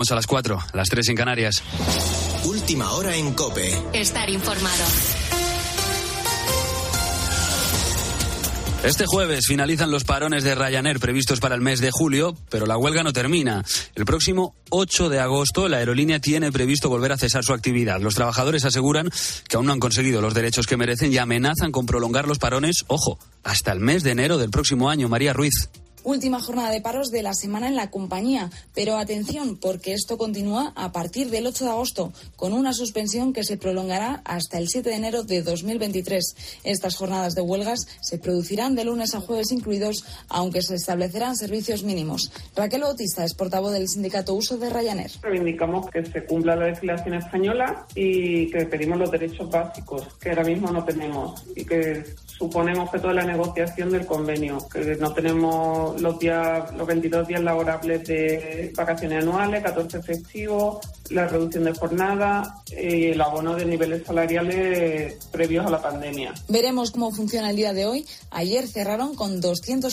A las 4, las 3 en Canarias. Última hora en COPE. Estar informado. Este jueves finalizan los parones de Ryanair previstos para el mes de julio, pero la huelga no termina. El próximo 8 de agosto la aerolínea tiene previsto volver a cesar su actividad. Los trabajadores aseguran que aún no han conseguido los derechos que merecen y amenazan con prolongar los parones, ojo, hasta el mes de enero del próximo año. María Ruiz. Última jornada de paros de la semana en la compañía, pero atención, porque esto continúa a partir del 8 de agosto, con una suspensión que se prolongará hasta el 7 de enero de 2023. Estas jornadas de huelgas se producirán de lunes a jueves incluidos, aunque se establecerán servicios mínimos. Raquel Bautista es portavoz del sindicato Uso de Ryanair. Reivindicamos que se cumpla la legislación española y que pedimos los derechos básicos, que ahora mismo no tenemos, y que suponemos que toda la negociación del convenio, que no tenemos los 22 días laborables de vacaciones anuales, 14 festivos, la reducción de jornada y el abono de niveles salariales previos a la pandemia. Veremos cómo funciona el día de hoy. Ayer cerraron con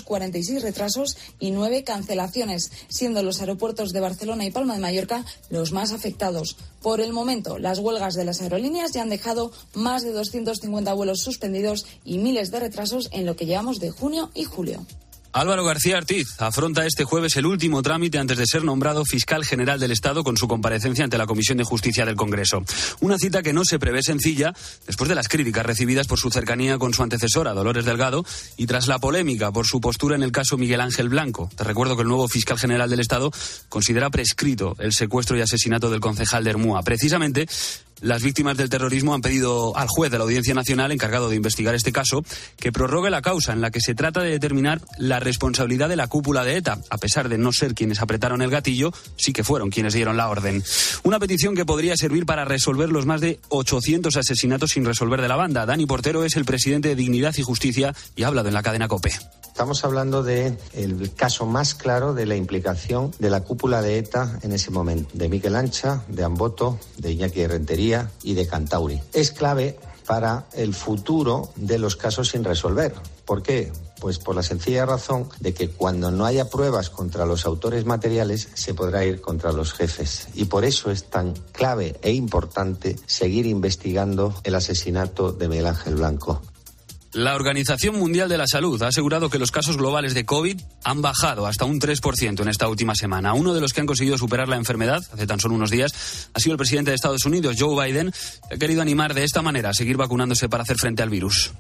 246 retrasos y 9 cancelaciones, siendo los aeropuertos de Barcelona y Palma de Mallorca los más afectados. Por el momento, las huelgas de las aerolíneas ya han dejado más de 250 vuelos suspendidos y miles de retrasos en lo que llevamos de junio y julio. Álvaro García Ortiz afronta este jueves el último trámite antes de ser nombrado fiscal general del Estado con su comparecencia ante la Comisión de Justicia del Congreso. Una cita que no se prevé sencilla después de las críticas recibidas por su cercanía con su antecesora, Dolores Delgado, y tras la polémica por su postura en el caso Miguel Ángel Blanco. Te recuerdo que el nuevo fiscal general del Estado considera prescrito el secuestro y asesinato del concejal de Ermua. Precisamente, las víctimas del terrorismo han pedido al juez de la Audiencia Nacional, encargado de investigar este caso, que prorrogue la causa en la que se trata de determinar la responsabilidad de la cúpula de ETA. A pesar de no ser quienes apretaron el gatillo, sí que fueron quienes dieron la orden. Una petición que podría servir para resolver los más de 800 asesinatos sin resolver de la banda. Dani Portero es el presidente de Dignidad y Justicia y ha hablado en la cadena COPE. Estamos hablando del caso más claro de la implicación de la cúpula de ETA en ese momento, de Miquel Ancha, de Amboto, de Iñaki Rentería y de Cantauri. Es clave para el futuro de los casos sin resolver. ¿Por qué? Pues por la sencilla razón de que cuando no haya pruebas contra los autores materiales se podrá ir contra los jefes. Y por eso es tan clave e importante seguir investigando el asesinato de Miguel Ángel Blanco. La Organización Mundial de la Salud ha asegurado que los casos globales de COVID han bajado hasta un 3% en esta última semana. Uno de los que han conseguido superar la enfermedad hace tan solo unos días ha sido el presidente de Estados Unidos, Joe Biden, que ha querido animar de esta manera a seguir vacunándose para hacer frente al virus.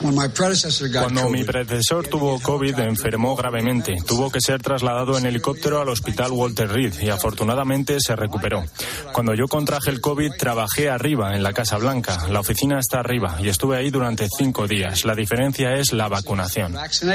Cuando mi predecesor tuvo COVID, enfermó gravemente. Tuvo que ser trasladado en helicóptero al hospital Walter Reed y afortunadamente se recuperó. Cuando yo contraje el COVID, trabajé arriba, en la Casa Blanca. La oficina está arriba y estuve ahí durante 5 días. La diferencia es la vacunación.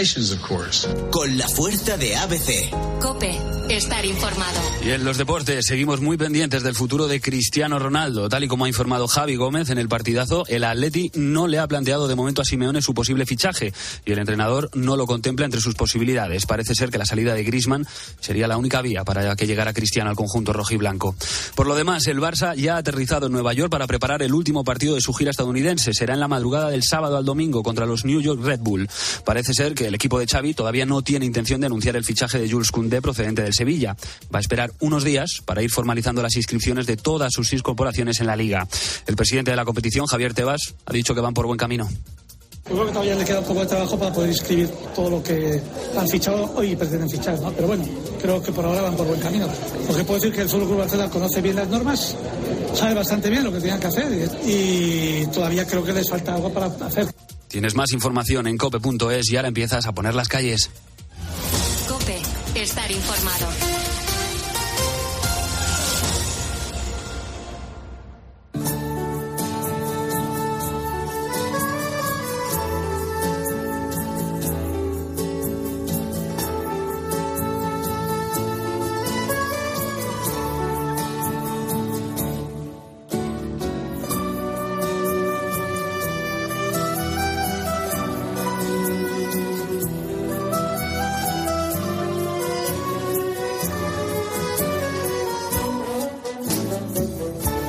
Con la fuerza de ABC. COPE. Estar informado. Y en los deportes seguimos muy pendientes del futuro de Cristiano Ronaldo. Tal y como ha informado Javi Gómez en el partidazo, el Atleti no le ha planteado de momento a Simeone su posible fichaje y el entrenador no lo contempla entre sus posibilidades. Parece ser que la salida de Griezmann sería la única vía para que llegara Cristiano al conjunto rojiblanco. Por lo demás, el Barça ya ha aterrizado en Nueva York para preparar el último partido de su gira estadounidense. Será en la madrugada del sábado al domingo contra los New York Red Bull. Parece ser que el equipo de Xavi todavía no tiene intención de anunciar el fichaje de Jules Koundé procedente del Sevilla. Va a esperar unos días para ir formalizando las inscripciones de todas sus incorporaciones en la Liga. El presidente de la competición, Javier Tebas, ha dicho que van por buen camino. Yo creo que todavía le queda un poco de trabajo para poder inscribir todo lo que han fichado hoy y pretenden fichar, ¿no? Pero bueno, creo que por ahora van por buen camino. Porque puedo decir que el Solo Club Barcelona conoce bien las normas, sabe bastante bien lo que tenían que hacer y todavía creo que les falta algo para hacer. Tienes más información en cope.es y ahora empiezas a poner las calles. COPE. Estar informado.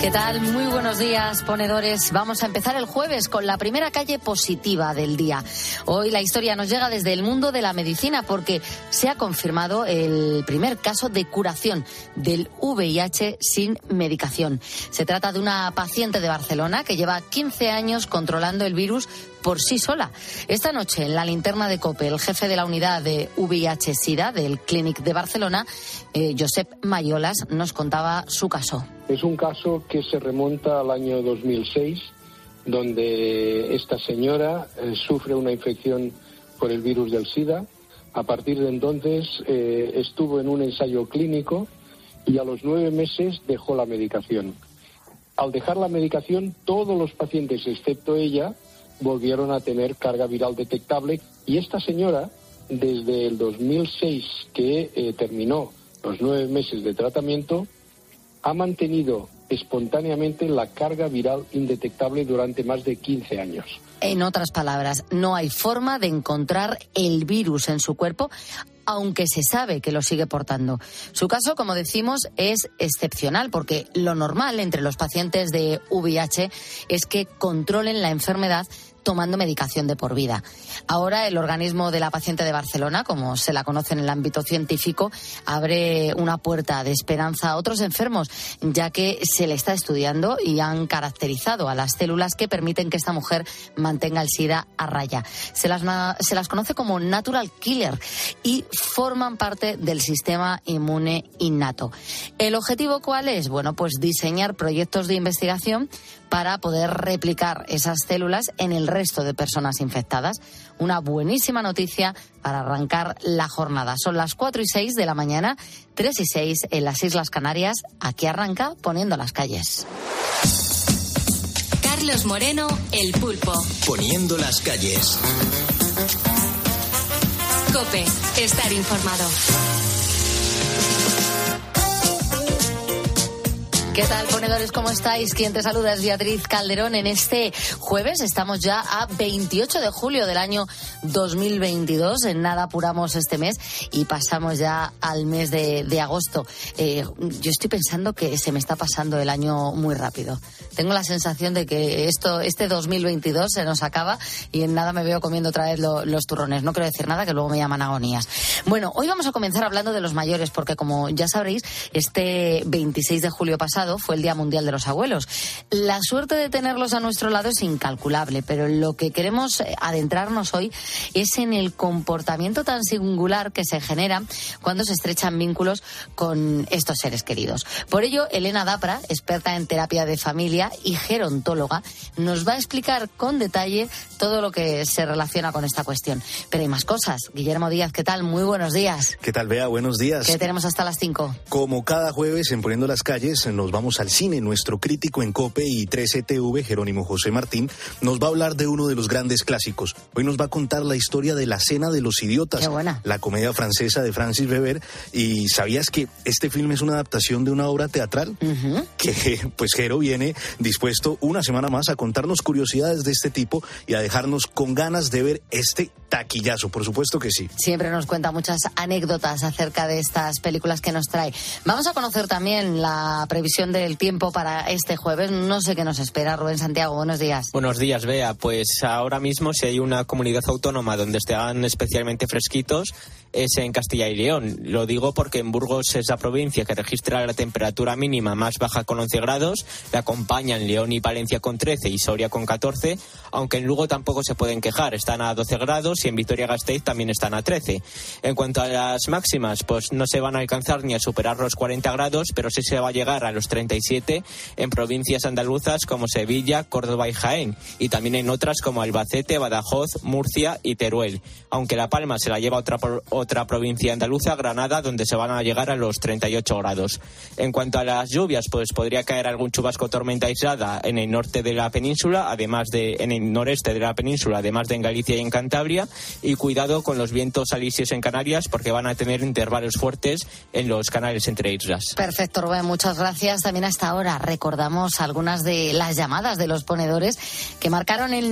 ¿Qué tal? Muy buenos días, ponedores. Vamos a empezar el jueves con la primera calle positiva del día. Hoy la historia nos llega desde el mundo de la medicina porque se ha confirmado el primer caso de curación del VIH sin medicación. Se trata de una paciente de Barcelona que lleva 15 años controlando el virus por sí sola. Esta noche, en la linterna de COPE, el jefe de la unidad de VIH-Sida del Clínic de Barcelona, Josep Mayolas, nos contaba su caso. Es un caso que se remonta al año 2006, donde esta señora sufre una infección por el virus del SIDA. A partir de entonces estuvo en un ensayo clínico y a los 9 meses dejó la medicación. Al dejar la medicación, todos los pacientes, excepto ella, volvieron a tener carga viral detectable. Y esta señora, desde el 2006, que terminó los 9 meses de tratamiento, ha mantenido espontáneamente la carga viral indetectable durante más de 15 años. En otras palabras, no hay forma de encontrar el virus en su cuerpo, aunque se sabe que lo sigue portando. Su caso, como decimos, es excepcional porque lo normal entre los pacientes de VIH es que controlen la enfermedad tomando medicación de por vida. Ahora el organismo de la paciente de Barcelona, como se la conoce en el ámbito científico, abre una puerta de esperanza a otros enfermos, ya que se le está estudiando y han caracterizado a las células que permiten que esta mujer mantenga el SIDA a raya. Se las conoce como natural killer y forman parte del sistema inmune innato. ¿El objetivo cuál es? Bueno, pues diseñar proyectos de investigación para poder replicar esas células en el resto de personas infectadas. Una buenísima noticia para arrancar la jornada. Son las 4:06 de la mañana, 3:06 en las Islas Canarias. Aquí arranca Poniendo las calles. Carlos Moreno, El Pulpo. Poniendo las calles. COPE, estar informado. ¿Qué tal, ponedores? ¿Cómo estáis? Quien te saluda es Beatriz Calderón. En este jueves estamos ya a 28 de julio del año 2022. En nada apuramos este mes y pasamos ya al mes de agosto. Yo estoy pensando que se me está pasando el año muy rápido. Tengo la sensación de que este 2022 se nos acaba y en nada me veo comiendo otra vez los turrones. No quiero decir nada, que luego me llaman agonías. Bueno, hoy vamos a comenzar hablando de los mayores porque, como ya sabréis, este 26 de julio pasado fue el Día Mundial de los Abuelos. La suerte de tenerlos a nuestro lado es incalculable, pero lo que queremos adentrarnos hoy es en el comportamiento tan singular que se genera cuando se estrechan vínculos con estos seres queridos. Por ello, Elena Dapra, experta en terapia de familia y gerontóloga, nos va a explicar con detalle todo lo que se relaciona con esta cuestión. Pero hay más cosas. Guillermo Díaz, ¿qué tal? Muy buenos días. ¿Qué tal, Bea? Buenos días. ¿Qué tenemos hasta las 5? Como cada jueves en Poniendo las calles, nos vamos al cine. Nuestro crítico en COPE y 13TV, Jerónimo José Martín, nos va a hablar de uno de los grandes clásicos. Hoy nos va a contar la historia de La Cena de los Idiotas. Qué buena. La comedia francesa de Francis Weber. ¿Y sabías que este filme es una adaptación de una obra teatral? Que pues Jero viene dispuesto una semana más a contarnos curiosidades de este tipo y a dejarnos con ganas de ver este taquillazo. Por supuesto que sí. Siempre nos cuenta muchas anécdotas acerca de estas películas que nos trae. Vamos a conocer también la previsión del tiempo para este jueves. No sé qué nos espera. Rubén Santiago, buenos días. Buenos días, Bea. Pues ahora mismo, si hay una comunidad autónoma donde están especialmente fresquitos, es en Castilla y León. Lo digo porque en Burgos es la provincia que registra la temperatura mínima más baja con 11 grados. La acompañan León y Palencia con 13 y Soria con 14, aunque en Lugo tampoco se pueden quejar. Están a 12 grados y en Vitoria-Gasteiz también están a 13. En cuanto a las máximas, pues no se van a alcanzar ni a superar los 40 grados, pero sí se va a llegar a los 37 en provincias andaluzas como Sevilla, Córdoba y Jaén, y también en otras como Albacete, Badajoz, Murcia y Teruel. Aunque La Palma se la lleva otra provincia andaluza, Granada, donde se van a llegar a los 38 grados. En cuanto a las lluvias, pues podría caer algún chubasco tormenta aislada en el norte de la península, en el noreste de la península, además de en Galicia y en Cantabria, y cuidado con los vientos alisios en Canarias porque van a tener intervalos fuertes en los canales entre islas. Perfecto, Rubén, muchas gracias. También hasta ahora recordamos algunas de las llamadas de los ponedores que marcaron el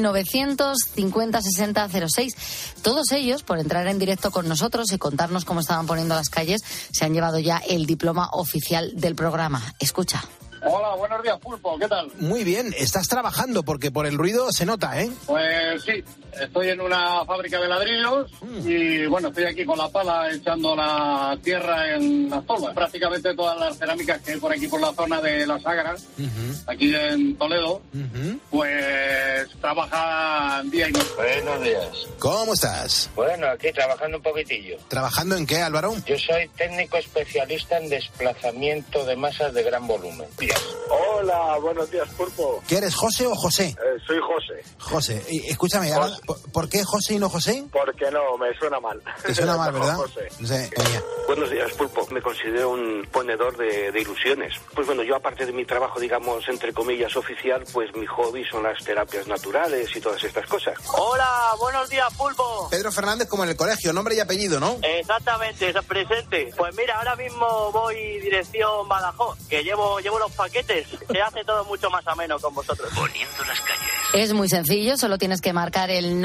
950-60-06. Todos ellos, por entrar en directo con nosotros y contarnos cómo estaban poniendo las calles, se han llevado ya el diploma oficial del programa. Escucha. Hola, buenos días, Pulpo, ¿qué tal? Muy bien, estás trabajando porque por el ruido se nota, ¿eh? Pues sí, estoy en una fábrica de ladrillos y bueno, estoy aquí con la pala echando la tierra en las tolvas. Prácticamente todas las cerámicas que hay por aquí por la zona de la Sagra, aquí en Toledo, pues trabajan día y noche. Buenos días. ¿Cómo estás? Bueno, aquí trabajando un poquitillo. ¿Trabajando en qué, Álvaro? Yo soy técnico especialista en desplazamiento de masas de gran volumen. Hola, buenos días, Pulpo. ¿Qué eres, José o José? Soy José. José. Y, escúchame, José. ¿por qué José y no José? Porque no, me suena mal. Te suena mal, ¿verdad? José. No sé, Buenos días, Pulpo. Me considero un ponedor de ilusiones. Pues bueno, yo aparte de mi trabajo, digamos, entre comillas, oficial, pues mi hobby son las terapias naturales y todas estas cosas. Hola, buenos días, Pulpo. Pedro Fernández como en el colegio, nombre y apellido, ¿no? Exactamente, presente. Pues mira, ahora mismo voy dirección Badajoz, que llevo los paquetes. Se hace todo mucho más ameno con vosotros. Poniendo las calles. Es muy sencillo, solo tienes que marcar el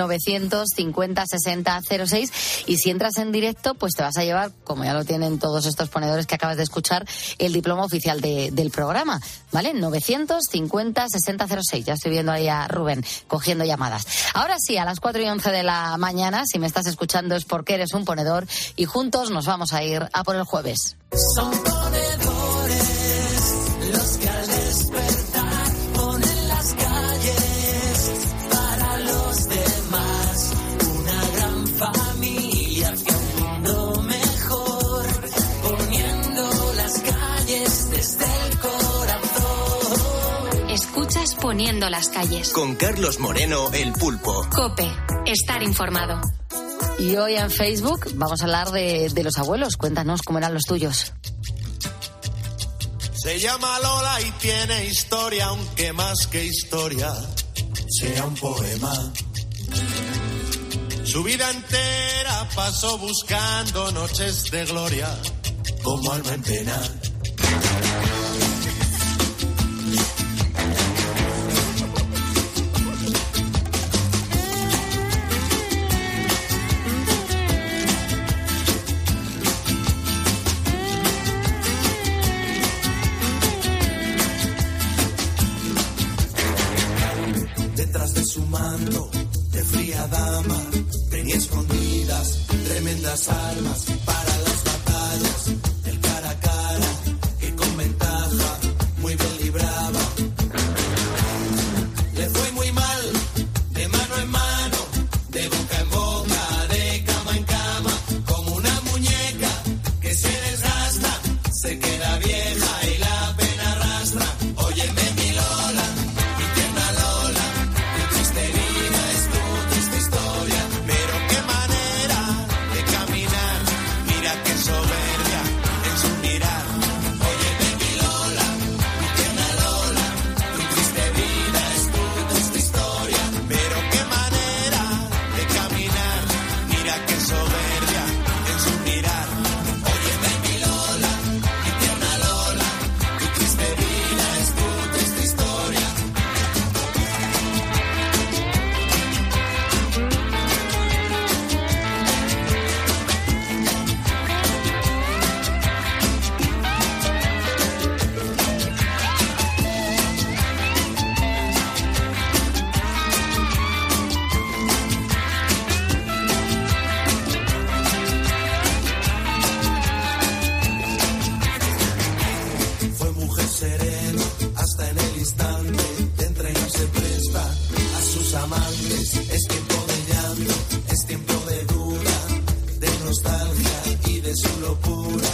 950-60-06 y si entras en directo, pues te vas a llevar, como ya lo tienen todos estos ponedores que acabas de escuchar, el diploma oficial del programa, ¿vale? 950-60-06. Ya estoy viendo ahí a Rubén cogiendo llamadas. Ahora sí, a las 4:11 de la mañana, si me estás escuchando es porque eres un ponedor y juntos nos vamos a ir a por el jueves. Son ponedores los que al despertar ponen las calles para los demás. Una gran familia hacia un mundo mejor, poniendo las calles desde el corazón. Escuchas Poniendo las calles. Con Carlos Moreno, el Pulpo. COPE. Estar informado. Y hoy en Facebook vamos a hablar de los abuelos. Cuéntanos cómo eran los tuyos. Se llama Lola y tiene historia, aunque más que historia sea un poema. Su vida entera pasó buscando noches de gloria, como alma en pena. Detrás de su manto de fría dama tenía escondidas tremendas armas para las batallas, el cara a cara que con ventaja muy bien libraba. Le fue muy mal, de mano en mano, de boca en boca, de cama en cama, como una muñeca que se desgasta, se queda vieja y la pena arrastra. Óyeme mi Lola, mi tierna Lola, tu triste vida es tu triste historia, pero qué manera de caminar, mira qué soberbia en su mirar. Óyeme mi Lola, mi tierna Lola, tu triste vida es tu triste historia, pero qué manera de caminar, mira qué soberbia en su mirar. Óyeme mi Lola, mi tierna Lola, tu triste vida es tu triste historia. Fue mujer serena hasta en el instante de entregarse presta a sus amantes. Es tiempo de llanto, es tiempo de duda, de nostalgia y de su locura.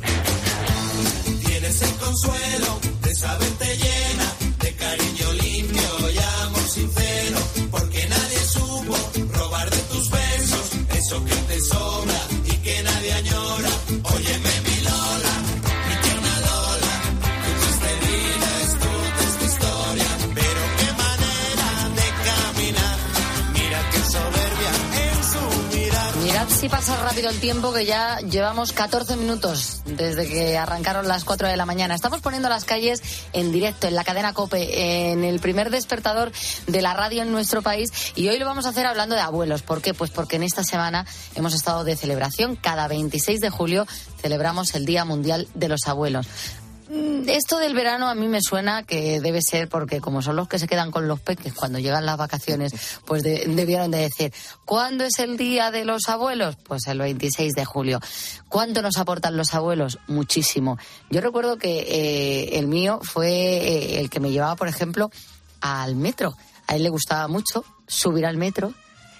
Tienes el consuelo de saberte llena de cariño limpio y amor sincero, porque nadie supo robar de tus besos eso que te sobra y que nadie añora. Óyeme mi Lola, mi tierna Lola, tu triste vida es tu triste historia, pero qué manera de caminar, mira qué soberbia en su mirar. Mirad si pasa rápido el tiempo, que ya llevamos 14 minutos desde que arrancaron las 4 de la mañana. Estamos poniendo las calles en directo en la cadena COPE, en el primer despertador de la radio en nuestro país, y hoy lo vamos a hacer hablando de abuelos. ¿Por qué? Pues porque en esta semana hemos estado de celebración. Cada 26 de julio celebramos el Día Mundial de los Abuelos. Esto del verano a mí me suena que debe ser porque como son los que se quedan con los peques cuando llegan las vacaciones, pues debieron de decir, ¿cuándo es el día de los abuelos? Pues el 26 de julio. ¿Cuánto nos aportan los abuelos? Muchísimo. Yo recuerdo que el mío fue el que me llevaba, por ejemplo, al metro. A él le gustaba mucho subir al metro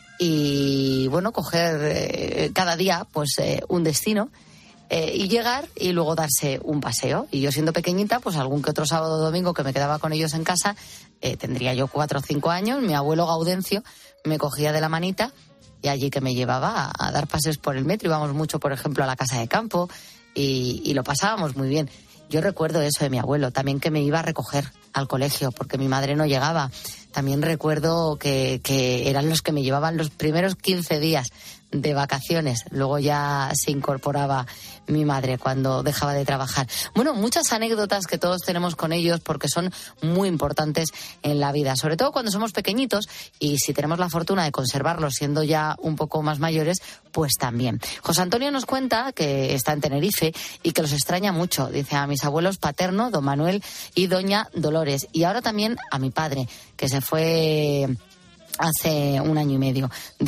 y, bueno, coger cada día pues un destino. Y llegar y luego darse un paseo. Y yo siendo pequeñita, pues algún que otro sábado o domingo que me quedaba con ellos en casa, tendría yo 4 o 5 años, mi abuelo Gaudencio me cogía de la manita y allí que me llevaba a dar paseos por el metro. Íbamos mucho, por ejemplo, a la casa de campo y lo pasábamos muy bien. Yo recuerdo eso de mi abuelo, también que me iba a recoger al colegio porque mi madre no llegaba. También recuerdo que eran los que me llevaban los primeros 15 días de vacaciones. Luego ya se incorporaba mi madre cuando dejaba de trabajar. Bueno, muchas anécdotas que todos tenemos con ellos porque son muy importantes en la vida, sobre todo cuando somos pequeñitos y si tenemos la fortuna de conservarlos siendo ya un poco más mayores, pues también. José Antonio nos cuenta que está en Tenerife y que los extraña mucho. Dice a mis abuelos paterno, don Manuel y doña Dolores, y ahora también a mi padre, que se fue hace 1 año y medio.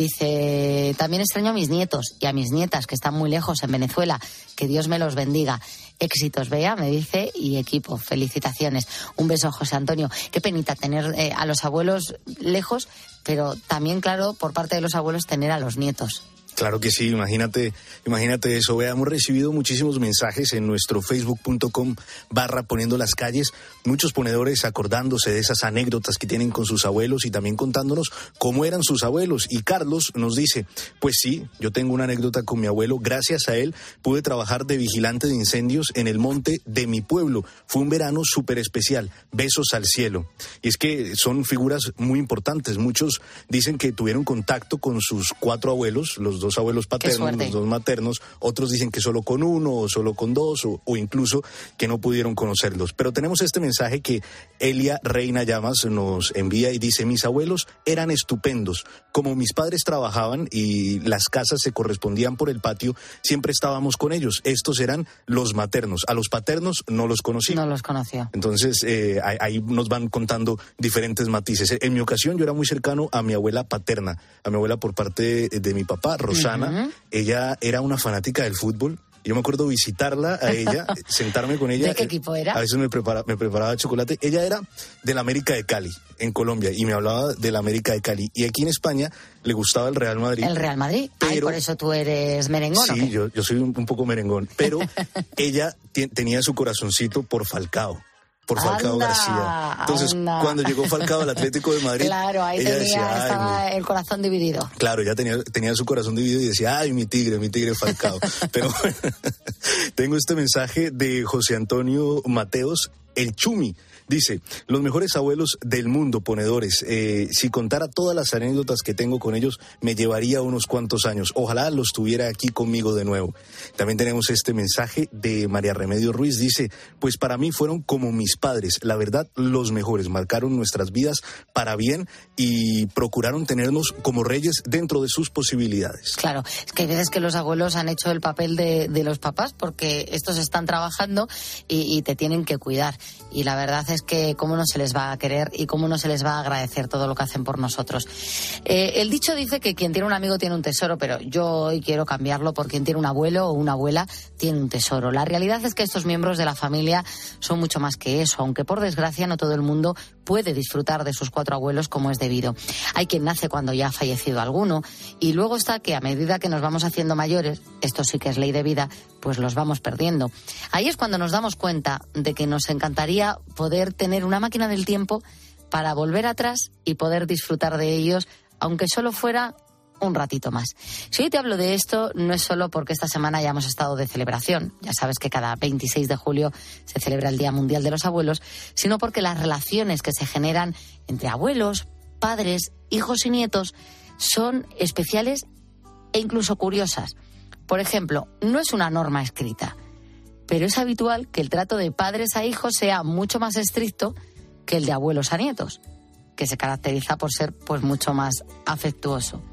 Dice, también extraño a mis nietos y a mis nietas que están muy lejos en Venezuela. Que Dios me los bendiga. Éxitos, Bea, me dice, y equipo. Felicitaciones. Un beso, José Antonio. Qué penita tener a los abuelos lejos, pero también, claro, por parte de los abuelos tener a los nietos. Claro que sí, imagínate eso. Hemos recibido muchísimos mensajes en nuestro facebook.com/poniendo las calles, muchos ponedores acordándose de esas anécdotas que tienen con sus abuelos y también contándonos cómo eran sus abuelos. Y Carlos nos dice, pues sí, yo tengo una anécdota con mi abuelo, gracias a él pude trabajar de vigilante de incendios en el monte de mi pueblo. Fue un verano súper especial, besos al cielo. Y es que son figuras muy importantes, muchos dicen que tuvieron contacto con sus 4 abuelos, los 2 abuelos paternos, los 2 maternos, otros dicen que solo con 1 o solo con 2 o incluso que no pudieron conocerlos. Pero tenemos este mensaje que Elia Reina Llamas nos envía y dice, mis abuelos eran estupendos. Como mis padres trabajaban y las casas se correspondían por el patio, siempre estábamos con ellos. Estos eran los maternos. A los paternos no los conocí. No los conocía. Entonces ahí nos van contando diferentes matices. En mi ocasión yo era muy cercano a mi abuela paterna, a mi abuela por parte de mi papá, Rosana. Ella era una fanática del fútbol. Yo me acuerdo visitarla a ella, sentarme con ella. ¿De qué equipo era? A veces me preparaba chocolate. Ella era del América de Cali, en Colombia, y me hablaba del América de Cali. Y aquí en España le gustaba el Real Madrid. ¿El Real Madrid? Pero, por eso tú eres merengón. Sí, yo soy un poco merengón. Pero ella tenía su corazoncito por Falcao. Por Falcao García. Entonces, cuando llegó Falcao al Atlético de Madrid, claro, ahí estaba el corazón dividido. Claro, ya tenía su corazón dividido y decía, ay, mi tigre Falcao. Pero tengo este mensaje de José Antonio Mateos, el Chumi. Dice, los mejores abuelos del mundo, ponedores. Si contara todas las anécdotas que tengo con ellos, me llevaría unos cuantos años. Ojalá los tuviera aquí conmigo de nuevo. También tenemos este mensaje de María Remedio Ruiz. Dice, pues para mí fueron como mis padres. La verdad, los mejores. Marcaron nuestras vidas para bien y procuraron tenernos como reyes dentro de sus posibilidades. Claro, es que hay veces que los abuelos han hecho el papel de los papás porque estos están trabajando y te tienen que cuidar. Y la verdad es que cómo no se les va a querer y cómo no se les va a agradecer todo lo que hacen por nosotros. El dicho dice que quien tiene un amigo tiene un tesoro, pero yo hoy quiero cambiarlo por quien tiene un abuelo o una abuela tiene un tesoro. La realidad es que estos miembros de la familia son mucho más que eso, aunque por desgracia no todo el mundo puede disfrutar de sus 4 abuelos como es debido. Hay quien nace cuando ya ha fallecido alguno y luego está que a medida que nos vamos haciendo mayores, esto sí que es ley de vida, pues los vamos perdiendo. Ahí es cuando nos damos cuenta de que nos encantaría poder tener una máquina del tiempo para volver atrás y poder disfrutar de ellos, aunque solo fuera un ratito más. Si hoy te hablo de esto, no es solo porque esta semana ya hemos estado de celebración, ya sabes que cada 26 de julio se celebra el Día Mundial de los Abuelos, sino porque las relaciones que se generan entre abuelos, padres, hijos y nietos son especiales e incluso curiosas. Por ejemplo, no es una norma escrita, pero es habitual que el trato de padres a hijos sea mucho más estricto que el de abuelos a nietos, que se caracteriza por ser pues mucho más afectuoso.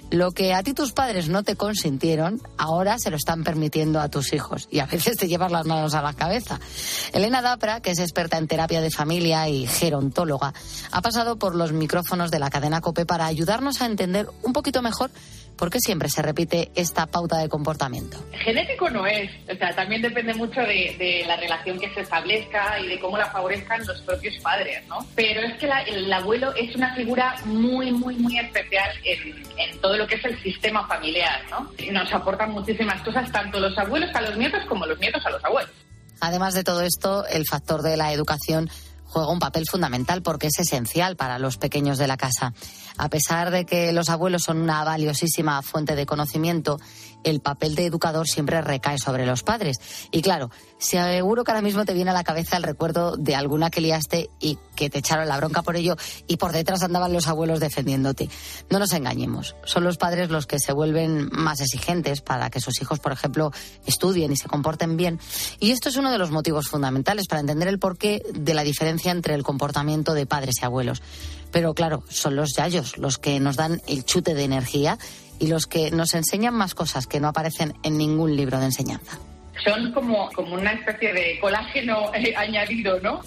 Lo que a ti tus padres no te consintieron, ahora se lo están permitiendo a tus hijos. Y a veces te llevas las manos a la cabeza. Elena Dapra, que es experta en terapia de familia y gerontóloga, ha pasado por los micrófonos de la cadena COPE para ayudarnos a entender un poquito mejor por qué siempre se repite esta pauta de comportamiento. Genético no es, o sea, también depende mucho de la relación que se establezca y de cómo la favorezcan los propios padres, ¿no? Pero es que el abuelo es una figura muy, muy, muy especial en todo lo que es el sistema familiar, ¿no? Y nos aportan muchísimas cosas, tanto los abuelos a los nietos como los nietos a los abuelos. Además de todo esto, el factor de la educación juega un papel fundamental porque es esencial para los pequeños de la casa. A pesar de que los abuelos son una valiosísima fuente de conocimiento, el papel de educador siempre recae sobre los padres. Y claro, seguro que ahora mismo te viene a la cabeza el recuerdo de alguna que liaste y que te echaron la bronca por ello y por detrás andaban los abuelos defendiéndote. No nos engañemos, son los padres los que se vuelven más exigentes para que sus hijos, por ejemplo, estudien y se comporten bien. Y esto es uno de los motivos fundamentales para entender el porqué de la diferencia entre el comportamiento de padres y abuelos. Pero claro, son los yayos los que nos dan el chute de energía y los que nos enseñan más cosas que no aparecen en ningún libro de enseñanza. Son como una especie de colágeno añadido, ¿no?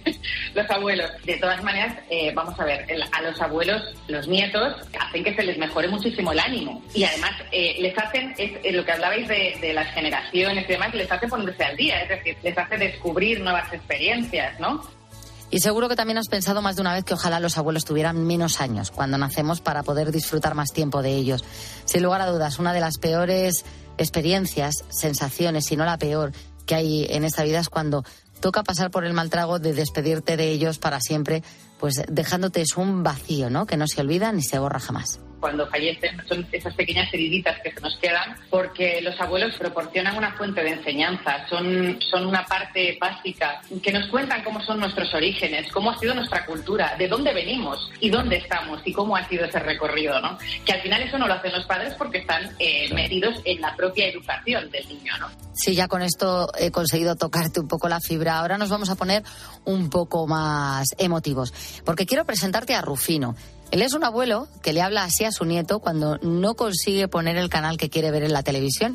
Los abuelos. De todas maneras, vamos a ver, a los abuelos, los nietos, hacen que se les mejore muchísimo el ánimo. Y además, les hacen, lo que hablabais de las generaciones y demás, les hace ponerse al día, es decir, les hace descubrir nuevas experiencias, ¿no? Y seguro que también has pensado más de una vez que ojalá los abuelos tuvieran menos años cuando nacemos para poder disfrutar más tiempo de ellos. Sin lugar a dudas, una de las peores experiencias, sensaciones, si no la peor, que hay en esta vida es cuando toca pasar por el mal trago de despedirte de ellos para siempre, pues dejándote un vacío, ¿no? Que no se olvida ni se borra jamás. Cuando fallecen son esas pequeñas heriditas que se nos quedan, porque los abuelos proporcionan una fuente de enseñanza, son una parte básica, que nos cuentan cómo son nuestros orígenes, cómo ha sido nuestra cultura, de dónde venimos y dónde estamos y cómo ha sido ese recorrido, ¿no? Que al final eso no lo hacen los padres porque están metidos en la propia educación del niño, ¿no? Sí, ya con esto he conseguido tocarte un poco la fibra. Ahora nos vamos a poner un poco más emotivos, porque quiero presentarte a Rufino. Él es un abuelo que le habla así a su nieto cuando no consigue poner el canal que quiere ver en la televisión,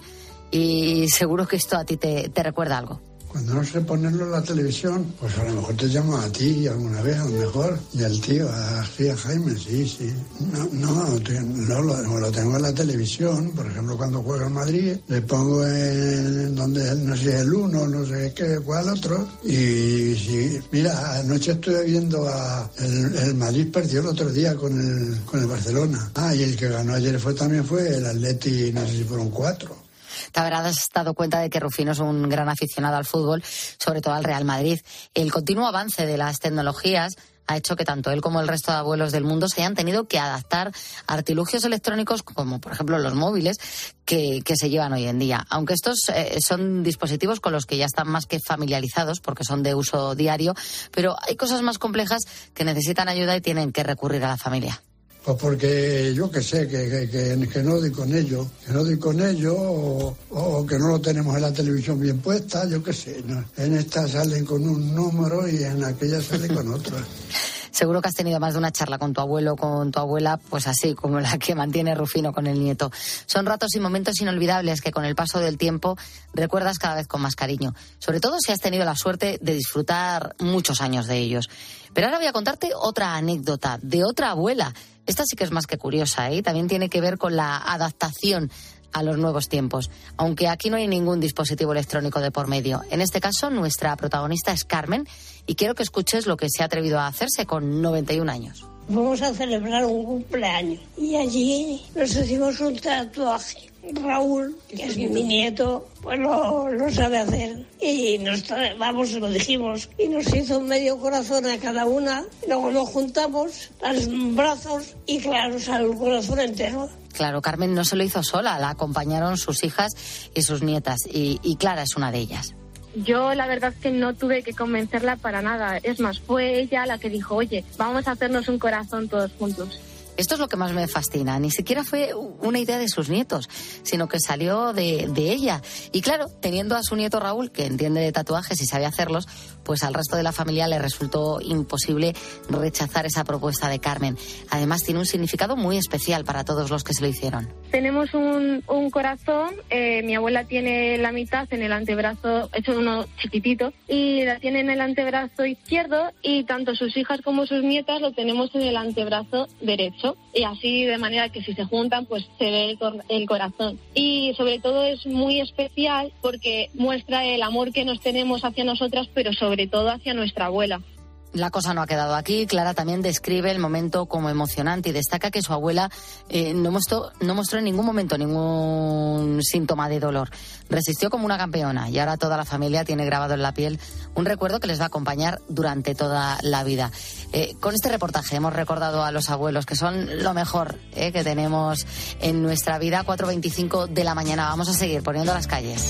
y seguro que esto a ti te recuerda algo. Cuando no sé ponerlo en la televisión, pues a lo mejor te llamo a ti alguna vez, a lo mejor, y al tío, a Jaime, sí. No lo tengo en la televisión, por ejemplo, cuando juega en Madrid, le pongo en donde, no sé, el uno, no sé qué, cuál otro, y sí, mira, anoche estuve viendo el Madrid perdió el otro día con el Barcelona. Y el que ganó ayer también fue el Atleti, no sé si fueron 4. Te habrás dado cuenta de que Rufino es un gran aficionado al fútbol, sobre todo al Real Madrid. El continuo avance de las tecnologías ha hecho que tanto él como el resto de abuelos del mundo se hayan tenido que adaptar a artilugios electrónicos como, por ejemplo, los móviles que se llevan hoy en día. Aunque estos son dispositivos con los que ya están más que familiarizados porque son de uso diario, pero hay cosas más complejas que necesitan ayuda y tienen que recurrir a la familia. Pues porque yo que sé, que no doy con ello, o que no lo tenemos en la televisión bien puesta, yo que sé, ¿no? En esta salen con un número y en aquella salen con otro. Seguro que has tenido más de una charla con tu abuelo o con tu abuela, pues así como la que mantiene Rufino con el nieto. Son ratos y momentos inolvidables que con el paso del tiempo recuerdas cada vez con más cariño. Sobre todo si has tenido la suerte de disfrutar muchos años de ellos. Pero ahora voy a contarte otra anécdota de otra abuela. Esta sí que es más que curiosa, ¿eh? También tiene que ver con la adaptación a los nuevos tiempos, aunque aquí no hay ningún dispositivo electrónico de por medio. En este caso, nuestra protagonista es Carmen, y quiero que escuches lo que se ha atrevido a hacerse con 91 años. Vamos a celebrar un cumpleaños y allí nos hicimos un tatuaje. Raúl, que es mi nieto, pues lo sabe hacer. Y lo dijimos, y nos hizo medio corazón a cada una. Luego nos juntamos, los brazos, y claro, salió el corazón entero. Claro, Carmen no se lo hizo sola, la acompañaron sus hijas y sus nietas, y Clara es una de ellas. Yo la verdad es que no tuve que convencerla para nada. Es más, fue ella la que dijo, oye, vamos a hacernos un corazón todos juntos. Esto es lo que más me fascina. Ni siquiera fue una idea de sus nietos, sino que salió de ella. Y claro, teniendo a su nieto Raúl, que entiende de tatuajes y sabe hacerlos, pues al resto de la familia le resultó imposible rechazar esa propuesta de Carmen. Además, tiene un significado muy especial para todos los que se lo hicieron. Tenemos un corazón, mi abuela tiene la mitad en el antebrazo, hecho uno chiquitito, y la tiene en el antebrazo izquierdo, y tanto sus hijas como sus nietas lo tenemos en el antebrazo derecho, y así de manera que si se juntan pues se ve el corazón. Y sobre todo es muy especial porque muestra el amor que nos tenemos hacia nosotras, pero sobre todo hacia nuestra abuela. La cosa no ha quedado aquí. Clara también describe el momento como emocionante y destaca que su abuela no mostró en ningún momento ningún síntoma de dolor. Resistió como una campeona y ahora toda la familia tiene grabado en la piel un recuerdo que les va a acompañar durante toda la vida. Con este reportaje hemos recordado a los abuelos, que son lo mejor que tenemos en nuestra vida. 4:25 de la mañana. Vamos a seguir poniendo las calles.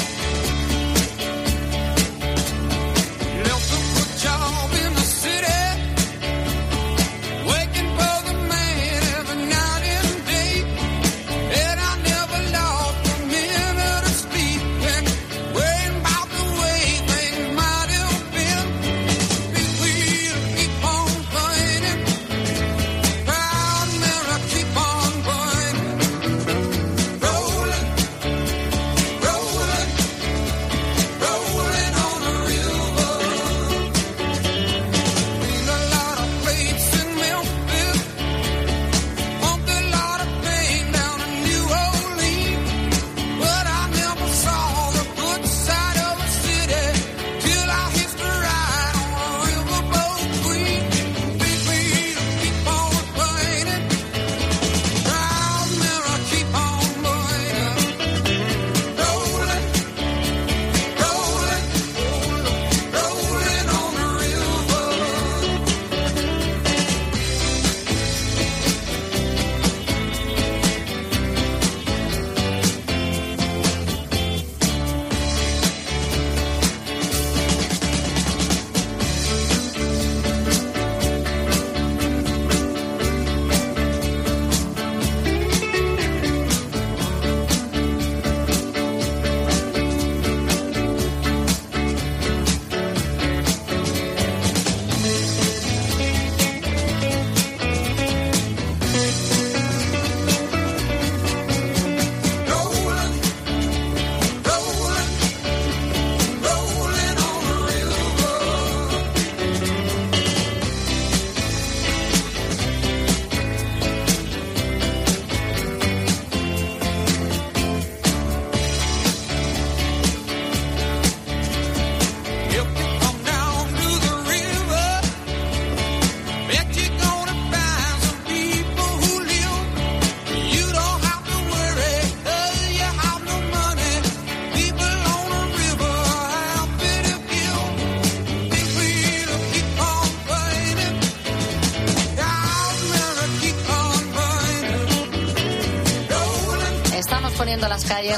Poniendo las calles,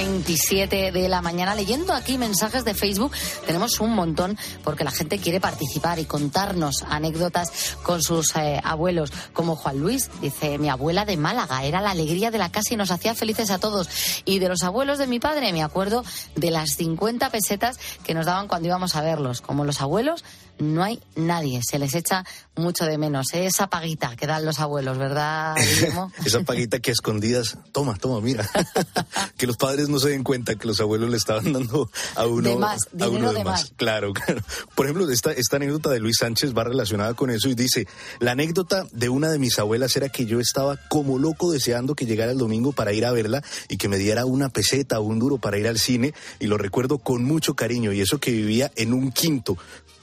4:27 de la mañana, leyendo aquí mensajes de Facebook. Tenemos un montón porque la gente quiere participar y contarnos anécdotas con sus abuelos, como Juan Luis. Dice: mi abuela de Málaga era la alegría de la casa y nos hacía felices a todos. Y de los abuelos de mi padre me acuerdo de las 50 pesetas que nos daban cuando íbamos a verlos. Como los abuelos no hay nadie, se les echa mucho de menos. Esa paguita que dan los abuelos, ¿verdad, Guillermo? Esa paguita que a escondidas, toma, mira. Que los padres no se den cuenta que los abuelos le estaban dando a uno de más, a uno de más. Claro. Por ejemplo, esta anécdota de Luis Sánchez va relacionada con eso y dice: la anécdota de una de mis abuelas era que yo estaba como loco deseando que llegara el domingo para ir a verla y que me diera una peseta o un duro para ir al cine, y lo recuerdo con mucho cariño, y eso que vivía en un quinto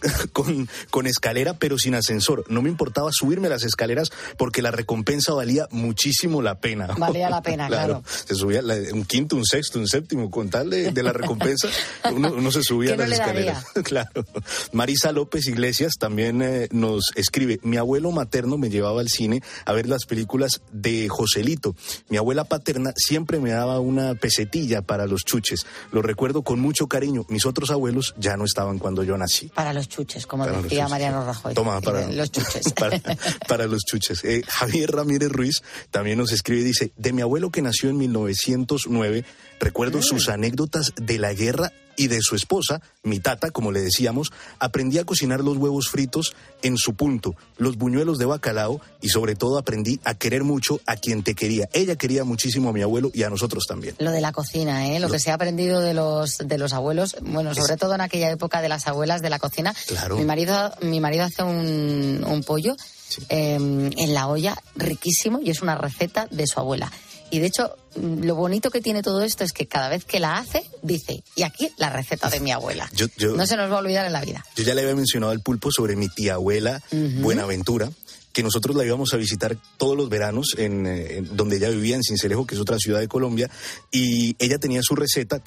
con escalera pero sin ascensor. No me importaba subirme las escaleras porque la recompensa valía muchísimo la pena. Valía la pena, claro. Se subía un quinto, un sexto, un séptimo, con tal de la recompensa, uno se subía a las escaleras. Claro. Marisa López Iglesias también nos escribe: mi abuelo materno me llevaba al cine a ver las películas de Joselito. Mi abuela paterna siempre me daba una pesetilla para los chuches. Lo recuerdo con mucho cariño. Mis otros abuelos ya no estaban cuando yo nací. Para los chuches, como para decía Mariano Rajoy. Toma, para los chuches. para los chuches. Javier Ramírez Ruiz también nos escribe y dice: de mi abuelo que nació en 1909, recuerdo sus anécdotas de la guerra y de su esposa, mi tata, como le decíamos, aprendí a cocinar los huevos fritos en su punto, los buñuelos de bacalao y sobre todo aprendí a querer mucho a quien te quería. Ella quería muchísimo a mi abuelo y a nosotros también. Lo de la cocina, lo que se ha aprendido de los abuelos, bueno, sobre todo en aquella época de las abuelas de la cocina. Claro. Mi marido hace un pollo en la olla riquísimo y es una receta de su abuela. Y de hecho, lo bonito que tiene todo esto es que cada vez que la hace, dice, y aquí la receta de mi abuela. No se nos va a olvidar en la vida. Yo ya le había mencionado al Pulpo sobre mi tía abuela, Buenaventura, que nosotros la íbamos a visitar todos los veranos en donde ella vivía, en Sincelejo, que es otra ciudad de Colombia, y ella tiene su receta,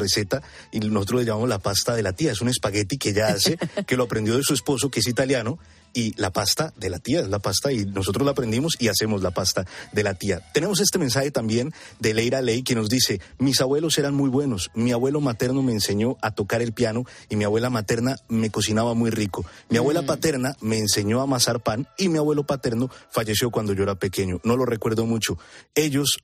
y nosotros le llamamos la pasta de la tía. Es un espagueti que ella hace, que lo aprendió de su esposo, que es italiano, y la pasta de la tía es la pasta, y nosotros la aprendimos y hacemos la pasta de la tía. Tenemos este mensaje también de Leira Ley, que nos dice: mis abuelos eran muy buenos, mi abuelo materno me enseñó a tocar el piano y mi abuela materna me cocinaba muy rico. Mi abuela paterna me enseñó a amasar pan y mi abuelo paterno falleció cuando yo era pequeño. No lo recuerdo mucho. Ellos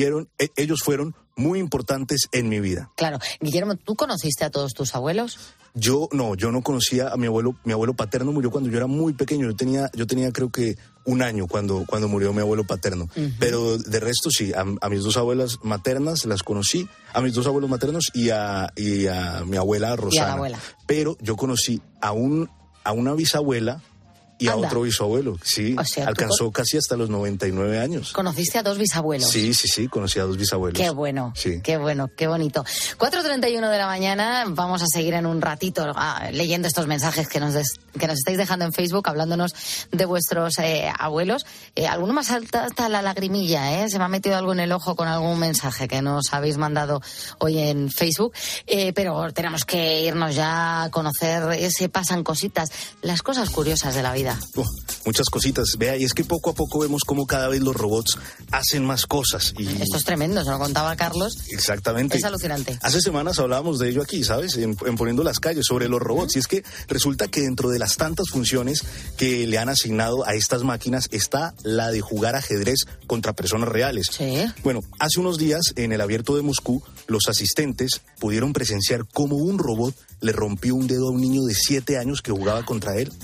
fueron muy importantes en mi vida. Claro. Guillermo, ¿tú conociste a todos tus abuelos? Yo no conocía a mi abuelo. Mi abuelo paterno murió cuando yo era muy pequeño. Yo tenía creo que un año cuando murió mi abuelo paterno. Pero de resto sí, a mis dos abuelas maternas las conocí, a mis dos abuelos maternos y a mi abuela Rosana. Y a la abuela. Pero yo conocí a una bisabuela y a otro bisabuelo, sí, o sea, alcanzó casi hasta los 99 años. ¿Conociste a dos bisabuelos? Sí, conocí a dos bisabuelos. Qué bueno, sí. Qué bueno, qué bonito. 4:31 de la mañana, vamos a seguir en un ratito leyendo estos mensajes que nos estáis dejando en Facebook, hablándonos de vuestros abuelos. Alguno más salta hasta la lagrimilla, se me ha metido algo en el ojo con algún mensaje que nos habéis mandado hoy en Facebook, pero tenemos que irnos ya a conocer ese pasan cositas, las cosas curiosas de la vida. Muchas cositas, vea, y es que poco a poco vemos cómo cada vez los robots hacen más cosas. Y... esto es tremendo, se lo contaba Carlos. Exactamente. Es alucinante. Hace semanas hablábamos de ello aquí, ¿sabes? En Poniendo las Calles, sobre los robots. Y es que resulta que dentro de las tantas funciones que le han asignado a estas máquinas está la de jugar ajedrez contra personas reales. Sí. Bueno, hace unos días en el Abierto de Moscú, los asistentes pudieron presenciar cómo un robot le rompió un dedo a un niño de 7 años que jugaba contra él.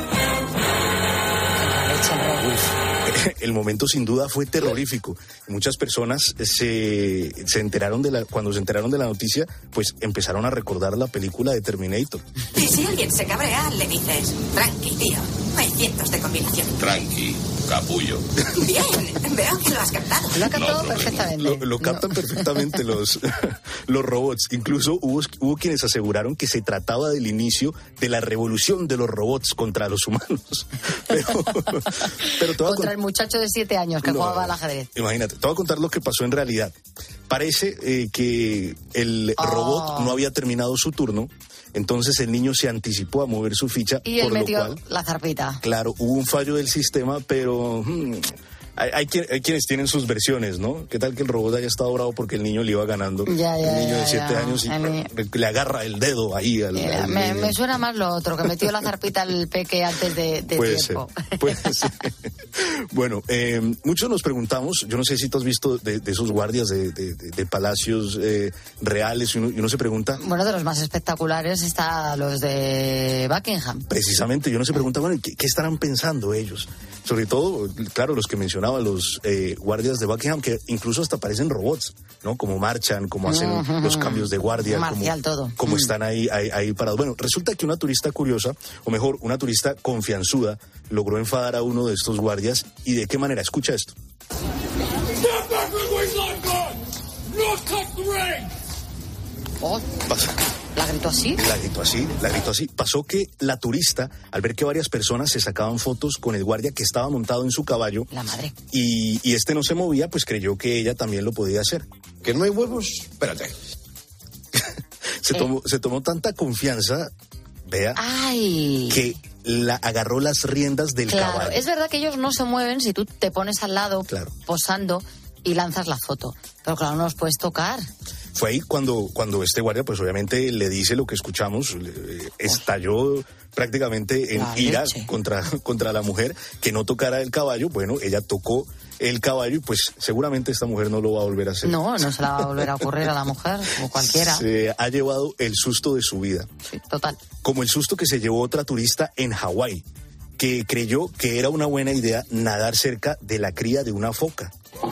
El momento sin duda fue terrorífico. Muchas personas se enteraron cuando se enteraron de la noticia, pues empezaron a recordar la película de Terminator. Y si alguien se cabrea, le dices: tranqui, tío, hay cientos de combinaciones. Tranqui, capullo. Bien, veo que lo has captado. Lo ha captado perfectamente. Lo captan perfectamente los robots. Incluso hubo quienes aseguraron que se trataba del inicio de la revolución de los robots contra los humanos. Pero contra el muchacho de 7 años que jugaba al ajedrez. Imagínate, te voy a contar lo que pasó en realidad. Parece que el robot no había terminado su turno, entonces el niño se anticipó a mover su ficha. Y él metió la zarpita. Claro, hubo un fallo del sistema, pero... Hay quienes tienen sus versiones, ¿no? ¿Qué tal que el robot haya estado bravo porque el niño le iba ganando? El niño de 7 años y le agarra el dedo ahí al me suena más lo otro, que metió la zarpita al peque antes de tiempo. Puede ser. Bueno, muchos nos preguntamos, yo no sé si tú has visto de esos guardias de palacios reales, y uno se pregunta... Bueno, de los más espectaculares está los de Buckingham. Precisamente, uno se pregunta, bueno, ¿qué estarán pensando ellos? Sobre todo, claro, los que mencionaba, los guardias de Buckingham, que incluso hasta parecen robots, ¿no? Como marchan, como hacen los cambios de guardia, como están ahí parados. Bueno, resulta que una turista curiosa, o mejor, una turista confianzuda, logró enfadar a uno de estos guardias. ¿Y de qué manera? Escucha esto. ¿La gritó así? La gritó así. Pasó que la turista, al ver que varias personas se sacaban fotos con el guardia que estaba montado en su caballo, la madre, y este no se movía, pues creyó que ella también lo podía hacer. ¿Que no hay huevos? Espérate. Se tomó tanta confianza, vea, ¡ay!, que la agarró las riendas del caballo. Es verdad que ellos no se mueven si tú te pones al lado, posando, y lanzas la foto. Pero claro, no los puedes tocar. Fue ahí cuando este guardia, pues obviamente le dice lo que escuchamos, estalló prácticamente en ira contra la mujer, que no tocara el caballo. Bueno, ella tocó el caballo y pues seguramente esta mujer no lo va a volver a hacer. No se la va a volver a ocurrir a la mujer, o cualquiera. Se ha llevado el susto de su vida. Sí, total. Como el susto que se llevó otra turista en Hawái, que creyó que era una buena idea nadar cerca de la cría de una foca.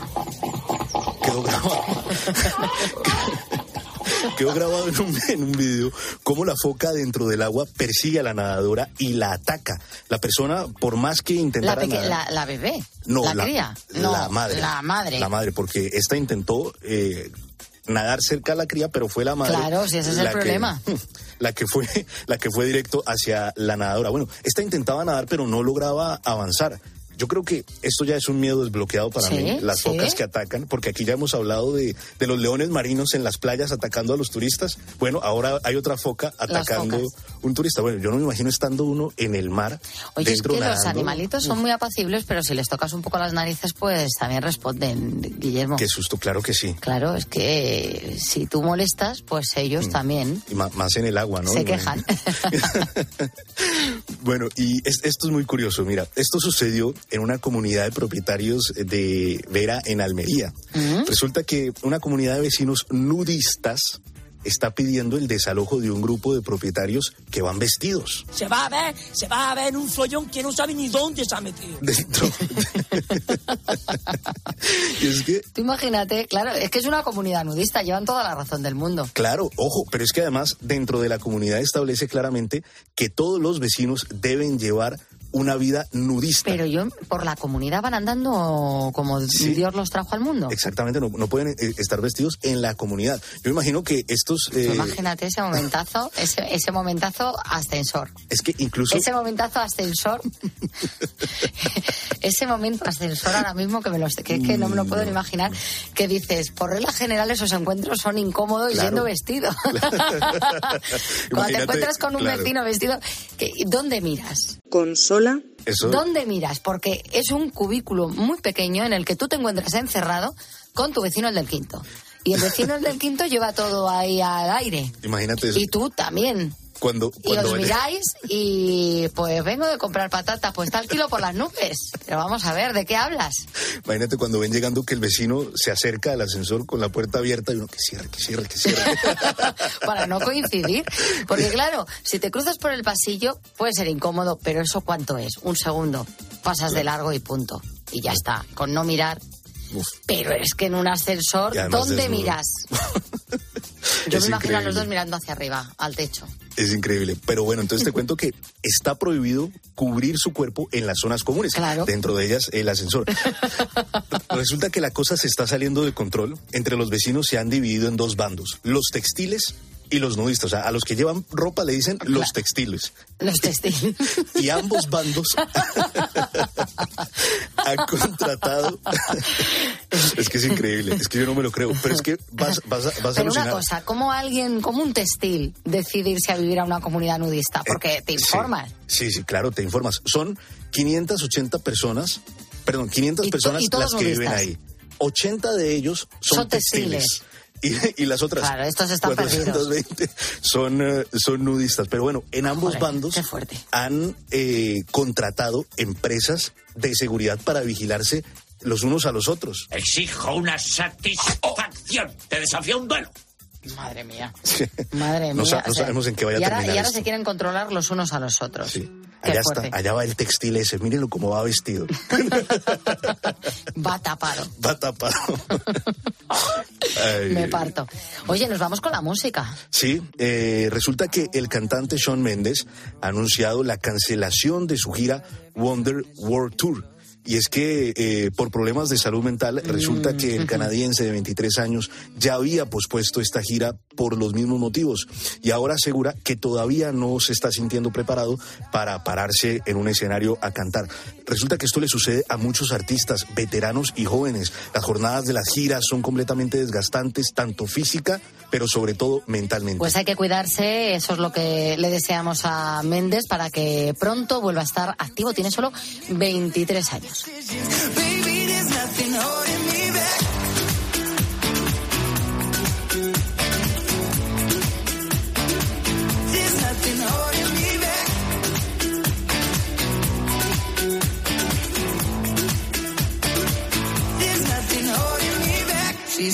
Quedó grabado en un video cómo la foca dentro del agua persigue a la nadadora y la ataca. La persona, por más que intentara nadar... La bebé, no, la cría. No, la madre. La madre, porque esta intentó nadar cerca a la cría, pero fue la madre... Claro, si ese es el problema. La que fue directo hacia la nadadora. Bueno, esta intentaba nadar, pero no lograba avanzar. Yo creo que esto ya es un miedo desbloqueado para mí, las focas que atacan, porque aquí ya hemos hablado de los leones marinos en las playas atacando a los turistas. Bueno, ahora hay otra foca atacando un turista. Bueno, yo no me imagino estando uno en el mar. Oye, dentro es que nadando. Los animalitos son muy apacibles, pero si les tocas un poco las narices, pues también responden, Guillermo. Qué susto, claro que sí. Claro, es que si tú molestas, pues ellos también. Y más en el agua, ¿no? Se quejan. Bueno, y esto es muy curioso. Mira, esto sucedió en una comunidad de propietarios de Vera, en Almería. Resulta que una comunidad de vecinos nudistas está pidiendo el desalojo de un grupo de propietarios que van vestidos. Se va a ver un follón que no sabe ni dónde se ha metido. Dentro. Y es que... Tú imagínate, claro, es que es una comunidad nudista, llevan toda la razón del mundo. Claro, ojo, pero es que además dentro de la comunidad establece claramente que todos los vecinos deben llevar una vida nudista. Pero por la comunidad van andando como Dios los trajo al mundo. Exactamente, no pueden estar vestidos en la comunidad. Yo imagino que estos... Imagínate ese momentazo ascensor. Es que incluso... Ese momentazo ascensor... ese momento ascensor ahora mismo que es que no me lo puedo ni imaginar, que dices, por regla general esos encuentros son incómodos yendo vestido. Cuando te encuentras con un vecino vestido, ¿dónde miras? Consola. ¿Dónde miras? Porque es un cubículo muy pequeño en el que tú te encuentras encerrado con tu vecino, el del quinto. Y el vecino, el del quinto, lleva todo ahí al aire. Imagínate eso. Y tú también. Y os miráis y pues vengo de comprar patatas, pues está el kilo por las nubes. Pero vamos a ver, ¿de qué hablas? Imagínate cuando ven llegando que el vecino se acerca al ascensor con la puerta abierta y uno que cierre. Para no coincidir. Porque claro, si te cruzas por el pasillo puede ser incómodo, pero ¿eso cuánto es? Un segundo. Pasas de largo y punto. Y ya está, con no mirar. Pero es que en un ascensor, ¿dónde miras? Yo me imagino a los dos mirando hacia arriba, al techo. Es increíble. Pero bueno, entonces te cuento que está prohibido cubrir su cuerpo en las zonas comunes. Claro. Dentro de ellas, el ascensor. Resulta que la cosa se está saliendo de control. Entre los vecinos se han dividido en dos bandos. Los textiles y los nudistas. O sea, a los que llevan ropa le dicen los textiles. Los textiles. Y ambos bandos han contratado... Es que es increíble, es que yo no me lo creo, pero es que vas a pero alucinar. Una cosa, ¿cómo alguien, como un textil, decide irse a vivir a una comunidad nudista? Porque te informas. Sí, claro, te informas. Son 580 personas, perdón, 500 personas las que viven ahí. 80 de ellos son textiles. Y las otras, claro, estos están 420 son nudistas. Pero bueno, en ambos bandos han contratado empresas de seguridad para vigilarse los unos a los otros. Exijo una satisfacción. Te desafío un duelo. Madre mía. Madre mía. No sabemos en qué vaya a terminar. Y ahora se quieren controlar los unos a los otros. Sí. Allá va el textil ese. Mírenlo cómo va vestido. Va tapado. Me parto. Oye, nos vamos con la música. Sí, resulta que el cantante Shawn Mendes ha anunciado la cancelación de su gira Wonder World Tour. Y es que por problemas de salud mental resulta que el canadiense de 23 años ya había pospuesto esta gira por los mismos motivos y ahora asegura que todavía no se está sintiendo preparado para pararse en un escenario a cantar. Resulta que esto le sucede a muchos artistas, veteranos y jóvenes. Las jornadas de las giras son completamente desgastantes, tanto física, pero sobre todo mentalmente. Pues hay que cuidarse, eso es lo que le deseamos a Méndez para que pronto vuelva a estar activo. Tiene solo 23 años. Baby, there's nothing holding me back.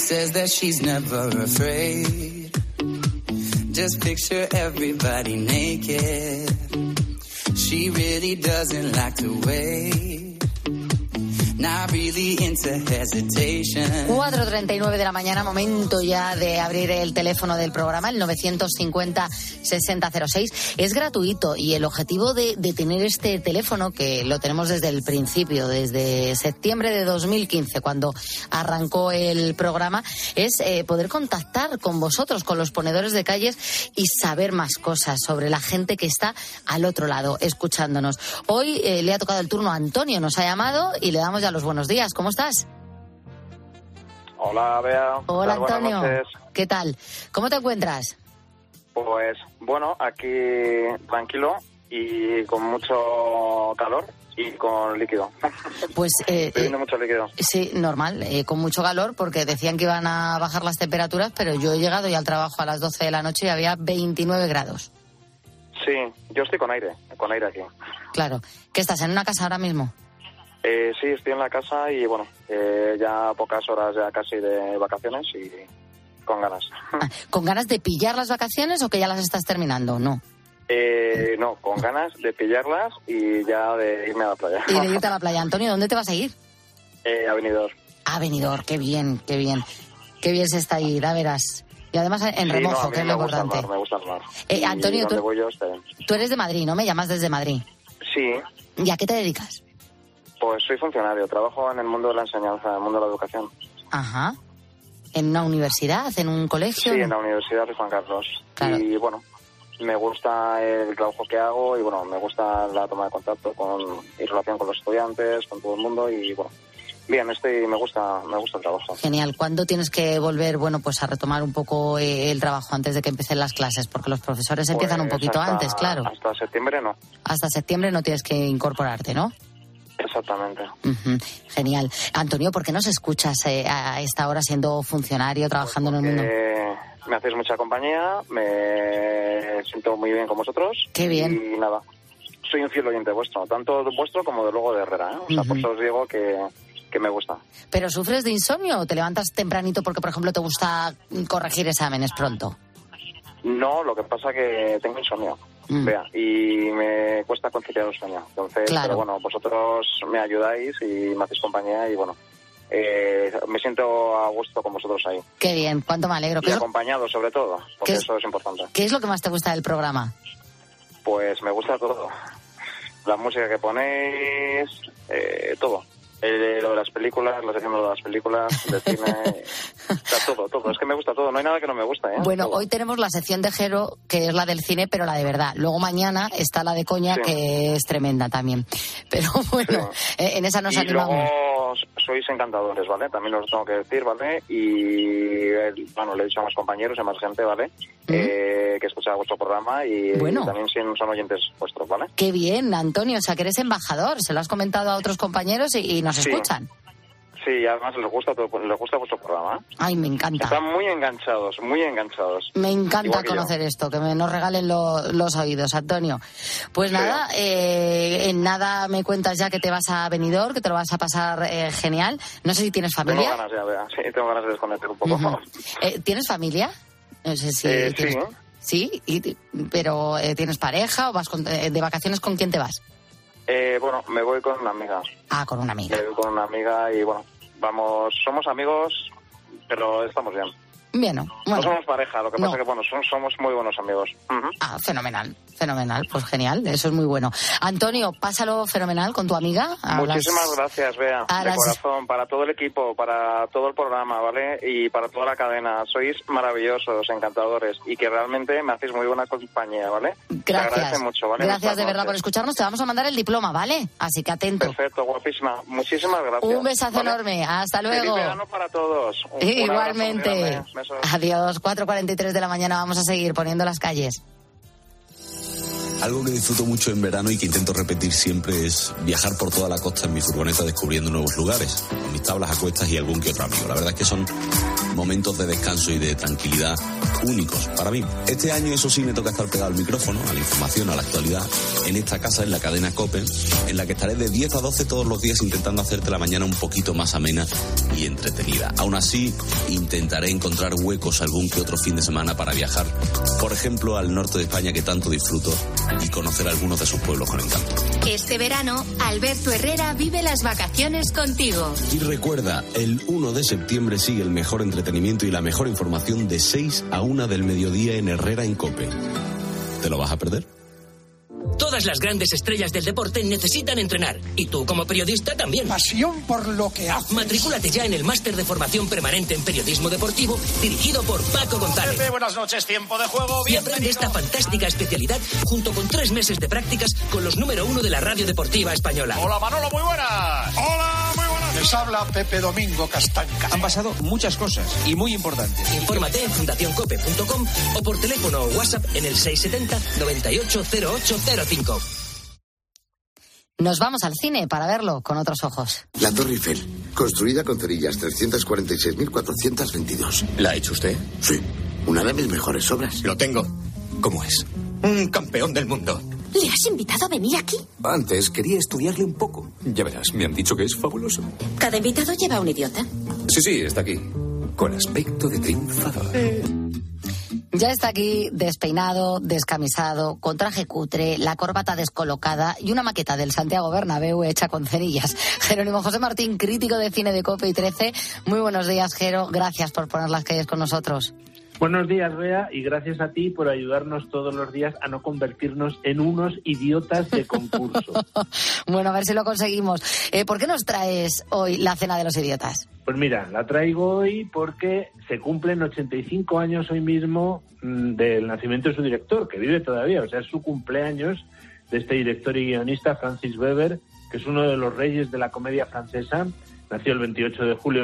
says that she's never afraid. Just picture everybody naked. She really doesn't like to wait. Not really into hesitation. 4:39 de la mañana, momento ya de abrir el teléfono del programa, el 950-6006. Es gratuito y el objetivo de tener este teléfono, que lo tenemos desde el principio, desde septiembre de 2015, cuando arrancó el programa, es poder contactar con vosotros, con los ponedores de calles, y saber más cosas sobre la gente que está al otro lado, escuchándonos. Hoy le ha tocado el turno a Antonio, nos ha llamado y le damos ya los buenos días. ¿Cómo estás? Hola, Bea. Hola, Buenas Antonio. noches. ¿Qué tal? ¿Cómo te encuentras? Pues bueno, aquí tranquilo y con mucho calor y con líquido. Pues Bebiendo mucho líquido. sí, normal, con mucho calor, porque decían que iban a bajar las temperaturas, pero yo he llegado ya al trabajo a las 12 de la noche y había 29 grados. Sí, yo estoy con aire aquí. Claro. ¿Qué estás, en una casa ahora mismo? Sí, estoy en la casa y bueno, ya pocas horas ya casi de vacaciones y con ganas. ¿Con ganas de pillar las vacaciones o que ya las estás terminando? No. No, con ganas de pillarlas y ya de irme a la playa. Y de irte a la playa. Antonio, ¿dónde te vas a ir? A Benidorm. A Benidorm, qué bien, qué bien. Qué bien se está ahí, ya verás. Y además en remojo, no, a mí que es lo me gusta importante. me gusta el mar. Antonio, donde voy yo está bien. tú eres de Madrid, ¿no? Me llamas desde Madrid. Sí. ¿Y a qué te dedicas? Pues soy funcionario, trabajo en el mundo de la enseñanza, en el mundo de la educación. Ajá. ¿En una universidad, en un colegio? Sí, en la Universidad de Juan Carlos. Claro. Y bueno, me gusta el trabajo que hago y bueno, me gusta la toma de contacto y relación con los estudiantes, con todo el mundo y bueno, bien, me gusta el trabajo. Genial. ¿Cuándo tienes que volver, pues a retomar un poco el trabajo antes de que empiecen las clases? Porque los profesores empiezan un poquito antes, claro. Hasta septiembre no. Hasta septiembre no tienes que incorporarte, ¿no? Exactamente. Uh-huh. Genial. Antonio, ¿por qué nos escuchas a esta hora siendo funcionario, trabajando en el mundo? Me hacéis mucha compañía, me siento muy bien con vosotros. Qué bien. Y nada, soy un fiel oyente vuestro, tanto vuestro como de luego de Herrera, ¿eh? O sea, por eso os digo que me gusta. ¿Pero sufres de insomnio o te levantas tempranito porque, por ejemplo, te gusta corregir exámenes pronto? No, lo que pasa que tengo insomnio. Vea, y me cuesta conciliar el sueño. Entonces, claro. Pero bueno, vosotros me ayudáis y me hacéis compañía y bueno, me siento a gusto con vosotros ahí. Qué bien, cuánto me alegro. Y acompañado sobre todo, porque eso es importante. ¿Qué es lo que más te gusta del programa? Pues me gusta todo. La música que ponéis, todo. Lo de las películas, la sección de las películas, del cine, o sea, todo. Es que me gusta todo, no hay nada que no me guste, ¿eh? Bueno, todo. Hoy tenemos la sección de Jero, que es la del cine, pero la de verdad. Luego mañana está la de coña, sí, que es tremenda también. Pero bueno, sí, en esa nos animamos. Luego sois encantadores, ¿vale? También os tengo que decir, ¿vale? Y bueno, le he dicho a más compañeros y a más gente, ¿vale? Que escucha vuestro programa y también son oyentes vuestros, ¿vale? Qué bien, Antonio, o sea que eres embajador, se lo has comentado a otros compañeros y nos escuchan. Sí, además les gusta vuestro programa. Ay, me encanta. Están muy enganchados, muy enganchados. Me encanta conocer esto, que nos regalen los oídos, Antonio. Pues nada, en nada me cuentas ya que te vas a Benidorm, que te lo vas a pasar genial. No sé si tienes familia. Tengo ganas ya, Bea. Sí, tengo ganas de desconectar un poco. ¿Tienes familia? No sé si sí. Sí, pero ¿tienes pareja o vas de vacaciones? ¿Con quién te vas? Bueno, me voy con una amiga. Ah, con una amiga. Me voy con una amiga y bueno, somos amigos, pero estamos bien. Bien, bueno. No somos pareja, lo que pasa es que bueno, somos muy buenos amigos. Ah, fenomenal, pues genial, eso es muy bueno. Antonio, pásalo fenomenal con tu amiga. Muchísimas gracias, Bea, de corazón, para todo el equipo, para todo el programa, ¿vale? Y para toda la cadena. Sois maravillosos, encantadores y que realmente me hacéis muy buena compañía, ¿vale? Gracias. Te agradece mucho, ¿vale? Gracias de verdad por escucharnos, te vamos a mandar el diploma, ¿vale? Así que atento. Perfecto, guapísima. Muchísimas gracias. Un besazo enorme, hasta luego. Feliz verano para todos. Igualmente. Adiós, 4:43 de la mañana, vamos a seguir poniendo las calles. Algo que disfruto mucho en verano y que intento repetir siempre es viajar por toda la costa en mi furgoneta descubriendo nuevos lugares, con mis tablas a cuestas y algún que otro amigo. La verdad es que son momentos de descanso y de tranquilidad únicos para mí. Este año, eso sí, me toca estar pegado al micrófono, a la información, a la actualidad, en esta casa, en la cadena COPE, en la que estaré de 10 a 12 todos los días intentando hacerte la mañana un poquito más amena y entretenida. Aún así, intentaré encontrar huecos algún que otro fin de semana para viajar, por ejemplo, al norte de España, que tanto disfruto, y conocer algunos de sus pueblos con encanto. Este verano, Alberto Herrera vive las vacaciones contigo. Y recuerda, el 1 de septiembre sigue el mejor entretenimiento y la mejor información de 6 a 1 del mediodía en Herrera en COPE. ¿Te lo vas a perder? Todas las grandes estrellas del deporte necesitan entrenar. Y tú, como periodista, también. Pasión por lo que haces. Matricúlate ya en el máster de formación permanente en periodismo deportivo, dirigido por Paco González. Buenas noches, tiempo de juego. Y aprende esta fantástica especialidad junto con 3 meses de prácticas con los número 1 de la radio deportiva española. Hola, Manolo, muy buenas. Hola, muy buenas. Les habla Pepe Domingo Castaña. Han pasado muchas cosas y muy importantes. Infórmate en fundacioncope.com o por teléfono o WhatsApp en el 670 980805. Nos vamos al cine para verlo con otros ojos. La Torre Eiffel, construida con cerillas 346.422. ¿La ha hecho usted? Sí, una de mis mejores obras. Lo tengo. ¿Cómo es? Un campeón del mundo. ¿Le has invitado a venir aquí? Antes quería estudiarle un poco. Ya verás, me han dicho que es fabuloso. Cada invitado lleva un idiota. Sí, está aquí. Con aspecto de triunfador. Ya está aquí despeinado, descamisado, con traje cutre, la corbata descolocada y una maqueta del Santiago Bernabéu hecha con cerillas. Jerónimo José Martín, crítico de cine de COPE y 13. Muy buenos días, Jero. Gracias por poner las calles con nosotros. Buenos días, Bea, y gracias a ti por ayudarnos todos los días a no convertirnos en unos idiotas de concurso. Bueno, a ver si lo conseguimos. ¿Por qué nos traes hoy la cena de los idiotas? Pues mira, la traigo hoy porque se cumplen 85 años hoy mismo del nacimiento de su director, que vive todavía, o sea, es su cumpleaños de este director y guionista Francis Weber, que es uno de los reyes de la comedia francesa. Nació el 28 de julio de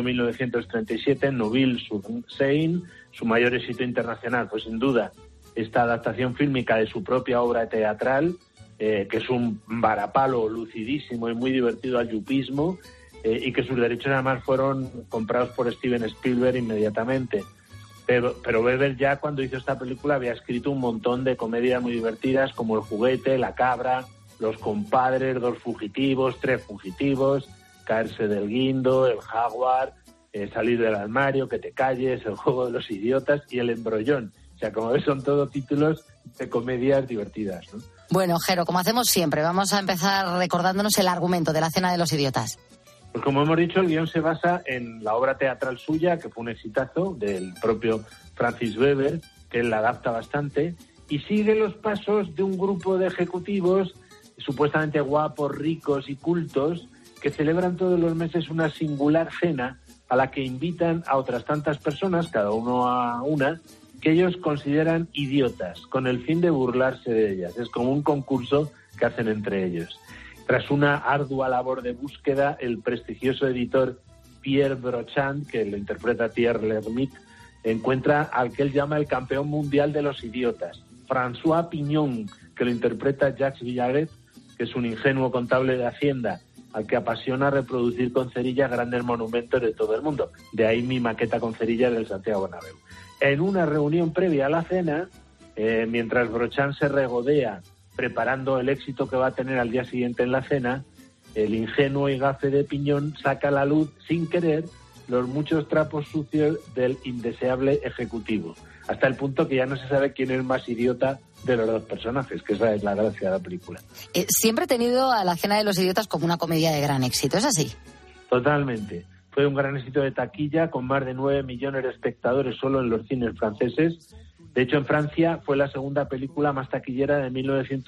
1937 en Neuville-sur-Seine. Su mayor éxito internacional, pues sin duda, esta adaptación fílmica de su propia obra teatral, que es un varapalo lucidísimo y muy divertido al yupismo, y que sus derechos además fueron comprados por Steven Spielberg inmediatamente. Pero Weber ya cuando hizo esta película había escrito un montón de comedias muy divertidas como El juguete, La cabra, Los compadres, Dos fugitivos, Tres fugitivos, Caerse del guindo, El jaguar, Salir del armario, Que te calles, El juego de los idiotas y El embrollón. O sea, como ves, son todos títulos de comedias divertidas, ¿no? Bueno, Jero, como hacemos siempre, vamos a empezar recordándonos el argumento de La cena de los idiotas. Pues como hemos dicho, el guión se basa en la obra teatral suya, que fue un exitazo, del propio Francis Weber, que él la adapta bastante, y sigue los pasos de un grupo de ejecutivos supuestamente guapos, ricos y cultos, que celebran todos los meses una singular cena a la que invitan a otras tantas personas, cada uno a una, que ellos consideran idiotas, con el fin de burlarse de ellas. Es como un concurso que hacen entre ellos. Tras una ardua labor de búsqueda, el prestigioso editor Pierre Brochand, que lo interpreta Thierry Lhermitte, encuentra al que él llama el campeón mundial de los idiotas, François Pignon, que lo interpreta Jacques Villaret, que es un ingenuo contable de Hacienda, al que apasiona reproducir con cerillas grandes monumentos de todo el mundo. De ahí mi maqueta con cerillas del Santiago Bernabéu. En una reunión previa a la cena, mientras Brochand se regodea preparando el éxito que va a tener al día siguiente en la cena, el ingenuo y gafe de Piñón saca a la luz, sin querer, los muchos trapos sucios del indeseable ejecutivo, hasta el punto que ya no se sabe quién es más idiota de los dos personajes, que esa es la gracia de la película. Siempre he tenido a La cena de los idiotas como una comedia de gran éxito, ¿es así? Totalmente. Fue un gran éxito de taquilla, con más de 9 millones de espectadores solo en los cines franceses. De hecho, en Francia fue la segunda película más taquillera de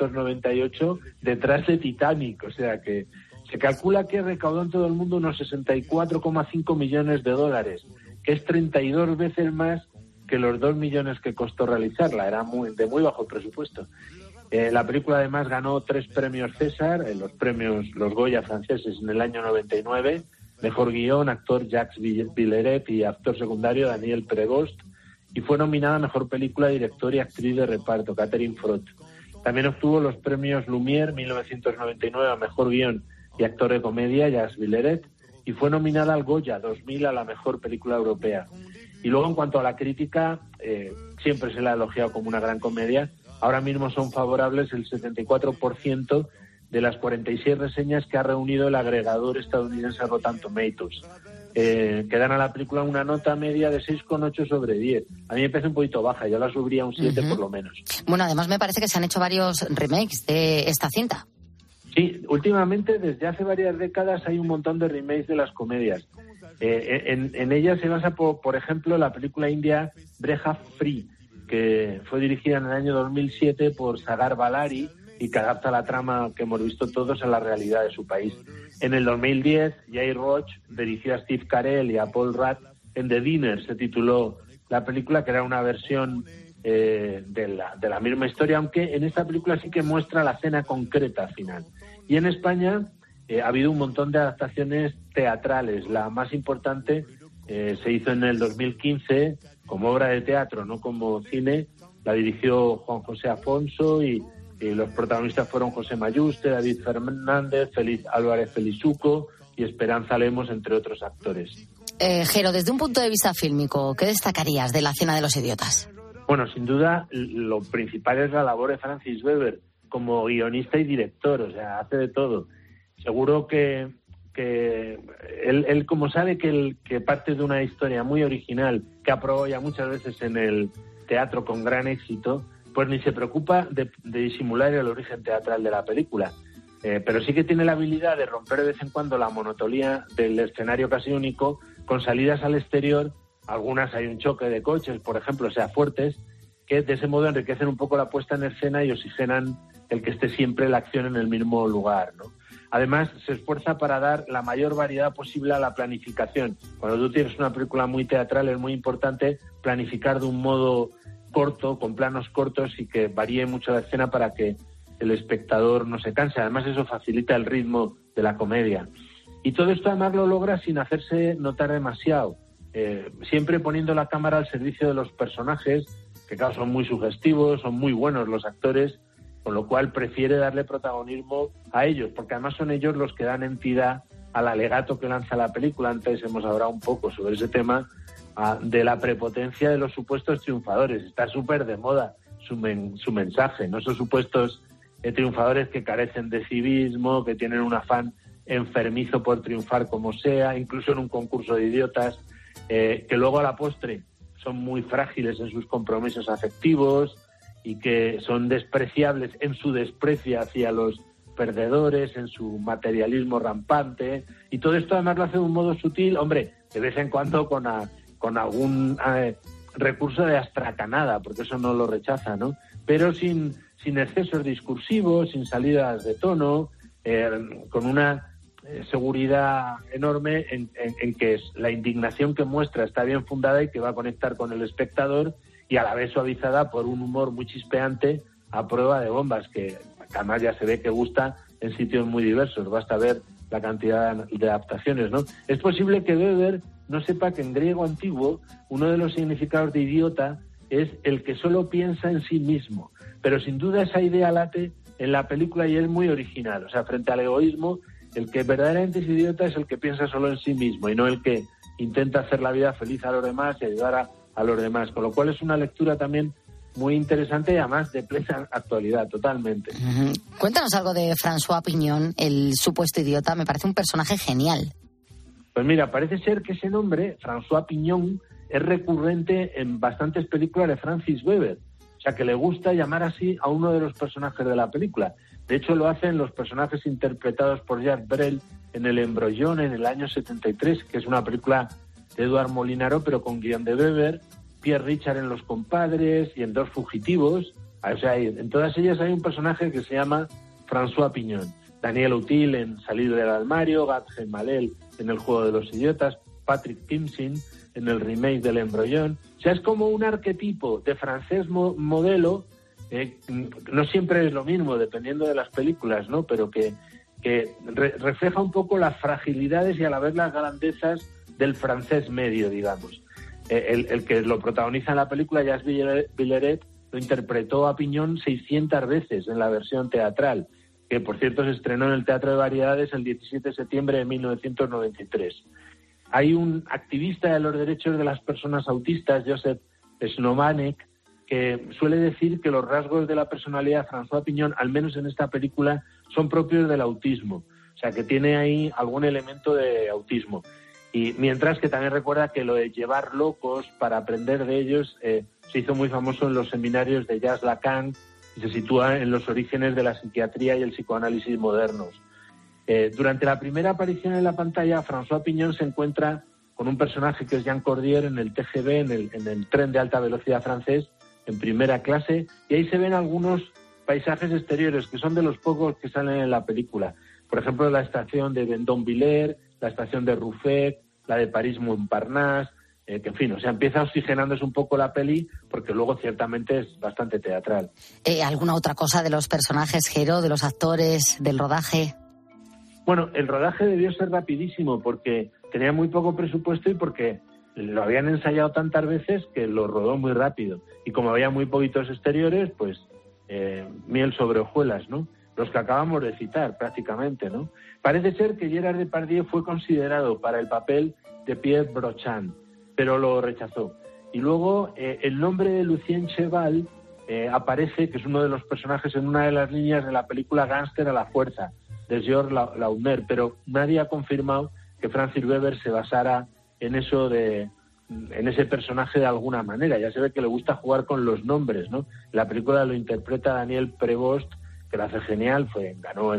1998, detrás de Titanic. O sea que se calcula que recaudó en todo el mundo unos 64,5 millones de dólares, que es 32 veces más que los 2 millones que costó realizarla. Era de muy bajo presupuesto. La película además ganó 3 premios César, los Goya franceses en el año 99. Mejor guión, actor Jacques Villeret y actor secundario Daniel Prevost. Y fue nominada a Mejor Película, Director y Actriz de Reparto, Catherine Frot. También obtuvo los premios Lumière 1999 a Mejor Guión y Actor de Comedia, Jacques Villeret, y fue nominada al Goya 2000 a la Mejor Película Europea. Y luego, en cuanto a la crítica, siempre se la ha elogiado como una gran comedia. Ahora mismo son favorables el 74% de las 46 reseñas que ha reunido el agregador estadounidense Rotten Tomatoes, que dan a la película una nota media de 6,8 sobre 10. A mí me parece un poquito baja, yo la subiría a un 7 por lo menos. Bueno, además me parece que se han hecho varios remakes de esta cinta. Sí, últimamente, desde hace varias décadas, hay un montón de remakes de las comedias. En ellas se basa, por ejemplo, la película india Breja Free, que fue dirigida en el año 2007 por Sagar Ballari y que adapta la trama que hemos visto todos a la realidad de su país. En el 2010, Jay Roach dirigió a Steve Carell y a Paul Rudd en The Dinner, se tituló la película, que era una versión de la misma historia, aunque en esta película sí que muestra la escena concreta final. Y en España ha habido un montón de adaptaciones teatrales. La más importante se hizo en el 2015 como obra de teatro, no como cine. La dirigió Juan José Afonso y los protagonistas fueron José Mayuste, David Fernández, Félix Álvarez Felizuco y Esperanza Lemos, entre otros actores. Jero, desde un punto de vista fílmico, ¿qué destacarías de La Cena de los Idiotas? Bueno, sin duda, lo principal es la labor de Francis Weber como guionista y director, o sea, hace de todo. Seguro que él como sabe que parte de una historia muy original, que ha probado ya muchas veces en el teatro con gran éxito, pues ni se preocupa de disimular el origen teatral de la película. Pero sí que tiene la habilidad de romper de vez en cuando la monotonía del escenario casi único, con salidas al exterior. Algunas hay un choque de coches, por ejemplo, o sea, fuertes, que de ese modo enriquecen un poco la puesta en escena y oxigenan el que esté siempre la acción en el mismo lugar, ¿no? Además, se esfuerza para dar la mayor variedad posible a la planificación. Cuando tú tienes una película muy teatral, es muy importante planificar de un modo corto, con planos cortos, y que varíe mucho la escena para que el espectador no se canse. Además, eso facilita el ritmo de la comedia. Y todo esto además lo logra sin hacerse notar demasiado, siempre poniendo la cámara al servicio de los personajes, que claro, son muy sugestivos, son muy buenos los actores, con lo cual prefiere darle protagonismo a ellos, porque además son ellos los que dan entidad al alegato que lanza la película. Antes hemos hablado un poco sobre ese tema de la prepotencia de los supuestos triunfadores. Está súper de moda su mensaje, ¿no? Esos supuestos triunfadores que carecen de civismo, que tienen un afán enfermizo por triunfar como sea, incluso en un concurso de idiotas, que luego a la postre son muy frágiles en sus compromisos afectivos y que son despreciables en su desprecio hacia los perdedores, en su materialismo rampante, y todo esto además lo hace de un modo sutil, hombre, de vez en cuando con algún recurso de astracanada, porque eso no lo rechaza, ¿no? Pero sin excesos discursivos, sin salidas de tono, con una seguridad enorme en que la indignación que muestra está bien fundada y que va a conectar con el espectador, y a la vez suavizada por un humor muy chispeante a prueba de bombas, que además ya se ve que gusta en sitios muy diversos. Basta ver la cantidad de adaptaciones, ¿no? Es posible que Weber no sepa que en griego antiguo uno de los significados de idiota es el que solo piensa en sí mismo, pero sin duda esa idea late en la película y es muy original. O sea, frente al egoísmo, el que verdaderamente es idiota es el que piensa solo en sí mismo y no el que intenta hacer la vida feliz a los demás y ayudar a los demás, con lo cual es una lectura también muy interesante y además de plena actualidad, totalmente. Cuéntanos algo de François Pignon, el supuesto idiota. Me parece un personaje genial. Pues mira, parece ser que ese nombre, François Pignon, es recurrente en bastantes películas de Francis Weber. O sea, que le gusta llamar así a uno de los personajes de la película. De hecho, lo hacen los personajes interpretados por Jacques Brel en El Embrollón en el año 73, que es una película de Eduard Molinaro, pero con guión de Weber, Pierre Richard en Los Compadres y en Dos Fugitivos. O sea, en todas ellas hay un personaje que se llama François Pignon. Daniel Auteuil en Salir del Armario, Gad Elmaleh en El Juego de los Idiotas, Patrick Timsin en el remake del Embrollón. O sea, es como un arquetipo de francés modelo, no siempre es lo mismo, dependiendo de las películas, ¿no? Pero que refleja un poco las fragilidades y a la vez las grandezas del francés medio, digamos. El que lo protagoniza en la película, Jacques Villeret, lo interpretó a piñón 600 veces en la versión teatral, que por cierto se estrenó en el Teatro de Variedades el 17 de septiembre de 1993. Hay un activista de los derechos de las personas autistas, Joseph Snomanek, que suele decir que los rasgos de la personalidad de François Pignon, al menos en esta película, son propios del autismo. O sea, que tiene ahí algún elemento de autismo. Y mientras que también recuerda que lo de llevar locos para aprender de ellos se hizo muy famoso en los seminarios de Jacques Lacan y se sitúa en los orígenes de la psiquiatría y el psicoanálisis modernos. Durante la primera aparición en la pantalla, François Pignon se encuentra con un personaje que es Jean Cordier en el TGV, en el tren de alta velocidad francés, en primera clase, y ahí se ven algunos paisajes exteriores que son de los pocos que salen en la película. Por ejemplo, la estación de Vendôme-Villers, la estación de Ruffec, la de París-Montparnasse, que en fin, o sea, empieza oxigenándose un poco la peli, porque luego ciertamente es bastante teatral. ¿Alguna otra cosa de los personajes, Jero, de los actores, del rodaje? Bueno, el rodaje debió ser rapidísimo, porque tenía muy poco presupuesto y porque lo habían ensayado tantas veces que lo rodó muy rápido. Y como había muy poquitos exteriores, pues miel sobre hojuelas, ¿no? Los que acabamos de citar, prácticamente, ¿no? Parece ser que Gerard Depardieu fue considerado para el papel de Pierre Brochan, pero lo rechazó. Y luego el nombre de Lucien Cheval aparece, que es uno de los personajes en una de las líneas de la película Gánster a la fuerza, de Georges Lautner, pero nadie ha confirmado que Francis Weber se basara en ese personaje de alguna manera. Ya se ve que le gusta jugar con los nombres, ¿no? La película lo interpreta Daniel Prevost, que lo hace genial, ganó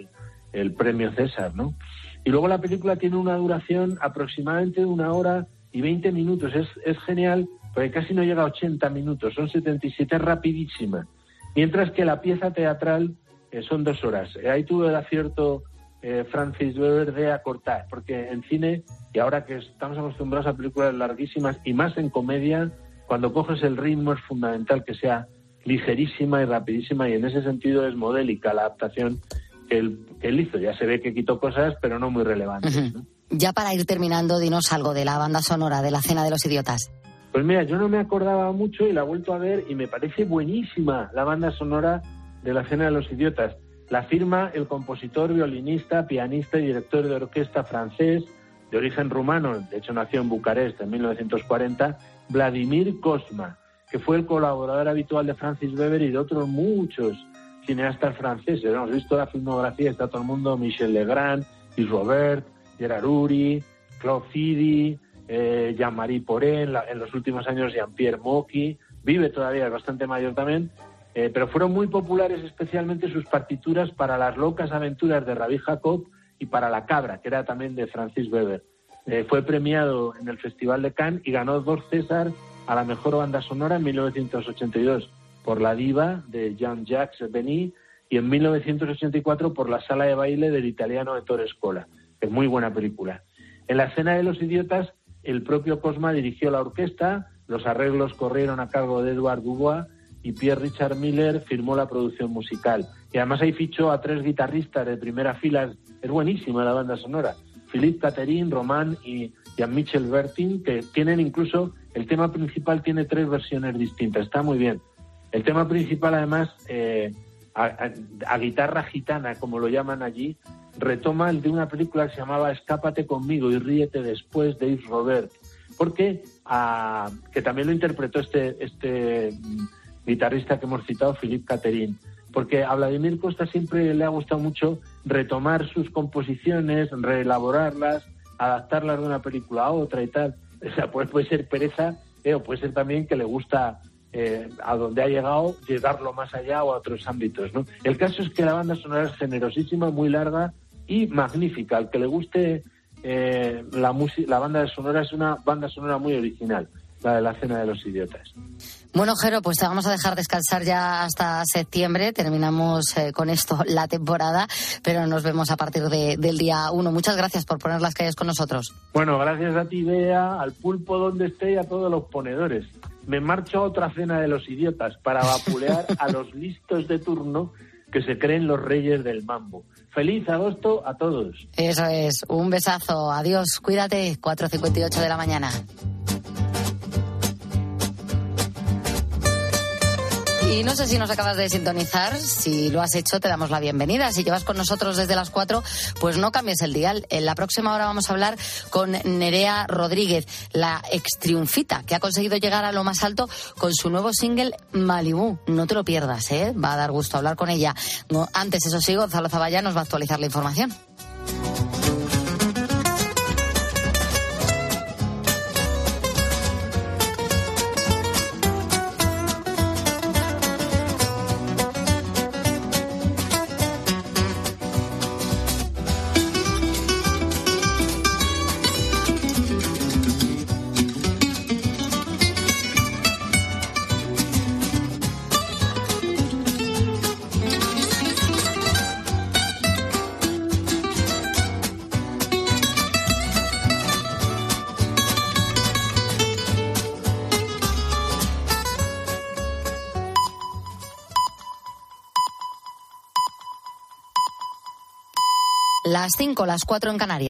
el premio César, ¿no? Y luego la película tiene una duración aproximadamente de 1 hora y 20 minutos. Es genial, porque casi no llega a 80 minutos, son 77, rapidísima. Mientras que la pieza teatral son 2 horas. Ahí tuvo el acierto Francis Weber de acortar, porque en cine, y ahora que estamos acostumbrados a películas larguísimas y más en comedia, cuando coges el ritmo es fundamental que sea ligerísima y rapidísima, y en ese sentido es modélica la adaptación que él hizo. Ya se ve que quitó cosas, pero no muy relevantes, ¿no? Ya para ir terminando, dinos algo de la banda sonora de La Cena de los Idiotas. Pues mira, yo no me acordaba mucho y la he vuelto a ver y me parece buenísima la banda sonora de La Cena de los Idiotas. La firma el compositor, violinista, pianista y director de orquesta francés de origen rumano, de hecho nació en Bucarest en 1940, Vladimir Cosma, que fue el colaborador habitual de Francis Weber y de otros muchos cineastas franceses. Hemos visto la filmografía, está todo el mundo, Michel Legrand, Yves Robert, Gerard Uri, Claude Zidi, Jean-Marie Porén, en los últimos años Jean-Pierre Mocky, vive todavía, es bastante mayor también, pero fueron muy populares especialmente sus partituras para Las locas aventuras de Rabí Jacob y para La cabra, que era también de Francis Weber. Fue premiado en el Festival de Cannes y ganó 2 César a la mejor banda sonora en 1982 por La diva de Jean-Jacques Benny y en 1984 por La sala de baile del italiano Ettore Scola. Es muy buena película. En La Cena de los Idiotas, el propio Cosma dirigió la orquesta, los arreglos corrieron a cargo de Edouard Dubois y Pierre Richard Miller firmó la producción musical. Y además ahí fichó a 3 guitarristas de primera fila. Es buenísima la banda sonora. Philippe Catherine, Roman y Jean-Michel Bertin, que tienen incluso, el tema principal tiene 3 versiones distintas. Está muy bien. El tema principal, además, a guitarra gitana, como lo llaman allí, retoma el de una película que se llamaba Escápate conmigo y ríete después, de Yves Robert, porque que también lo interpretó este guitarrista que hemos citado, Philippe Catherine, porque a Vladimir Costa siempre le ha gustado mucho retomar sus composiciones, reelaborarlas, adaptarlas de una película a otra y tal. O sea, puede ser pereza, o puede ser también que le gusta a donde ha llegado, llevarlo más allá o a otros ámbitos, ¿no? El caso es que la banda sonora es generosísima, muy larga y magnífica. Al que le guste la banda sonora, es una banda sonora muy original, la de La Cena de los Idiotas. Bueno, Jero, pues te vamos a dejar descansar ya hasta septiembre. Terminamos con esto la temporada, pero nos vemos a partir del día 1. Muchas gracias por poner las calles con nosotros. Bueno, gracias a ti, Bea, al pulpo donde esté y a todos los ponedores. Me marcho a otra Cena de los Idiotas para vapulear a los listos de turno que se creen los reyes del mambo. ¡Feliz agosto a todos! Eso es, un besazo. Adiós, cuídate. 4:58 de la mañana. Y no sé si nos acabas de sintonizar, si lo has hecho te damos la bienvenida. Si llevas con nosotros desde las 4, pues no cambies el dial. En la próxima hora vamos a hablar con Nerea Rodríguez, la extriunfita, que ha conseguido llegar a lo más alto con su nuevo single Malibú. No te lo pierdas, ¿eh? Va a dar gusto hablar con ella. Antes, eso sí, Gonzalo Zavalla nos va a actualizar la información. Las 5, las 4 en Canarias.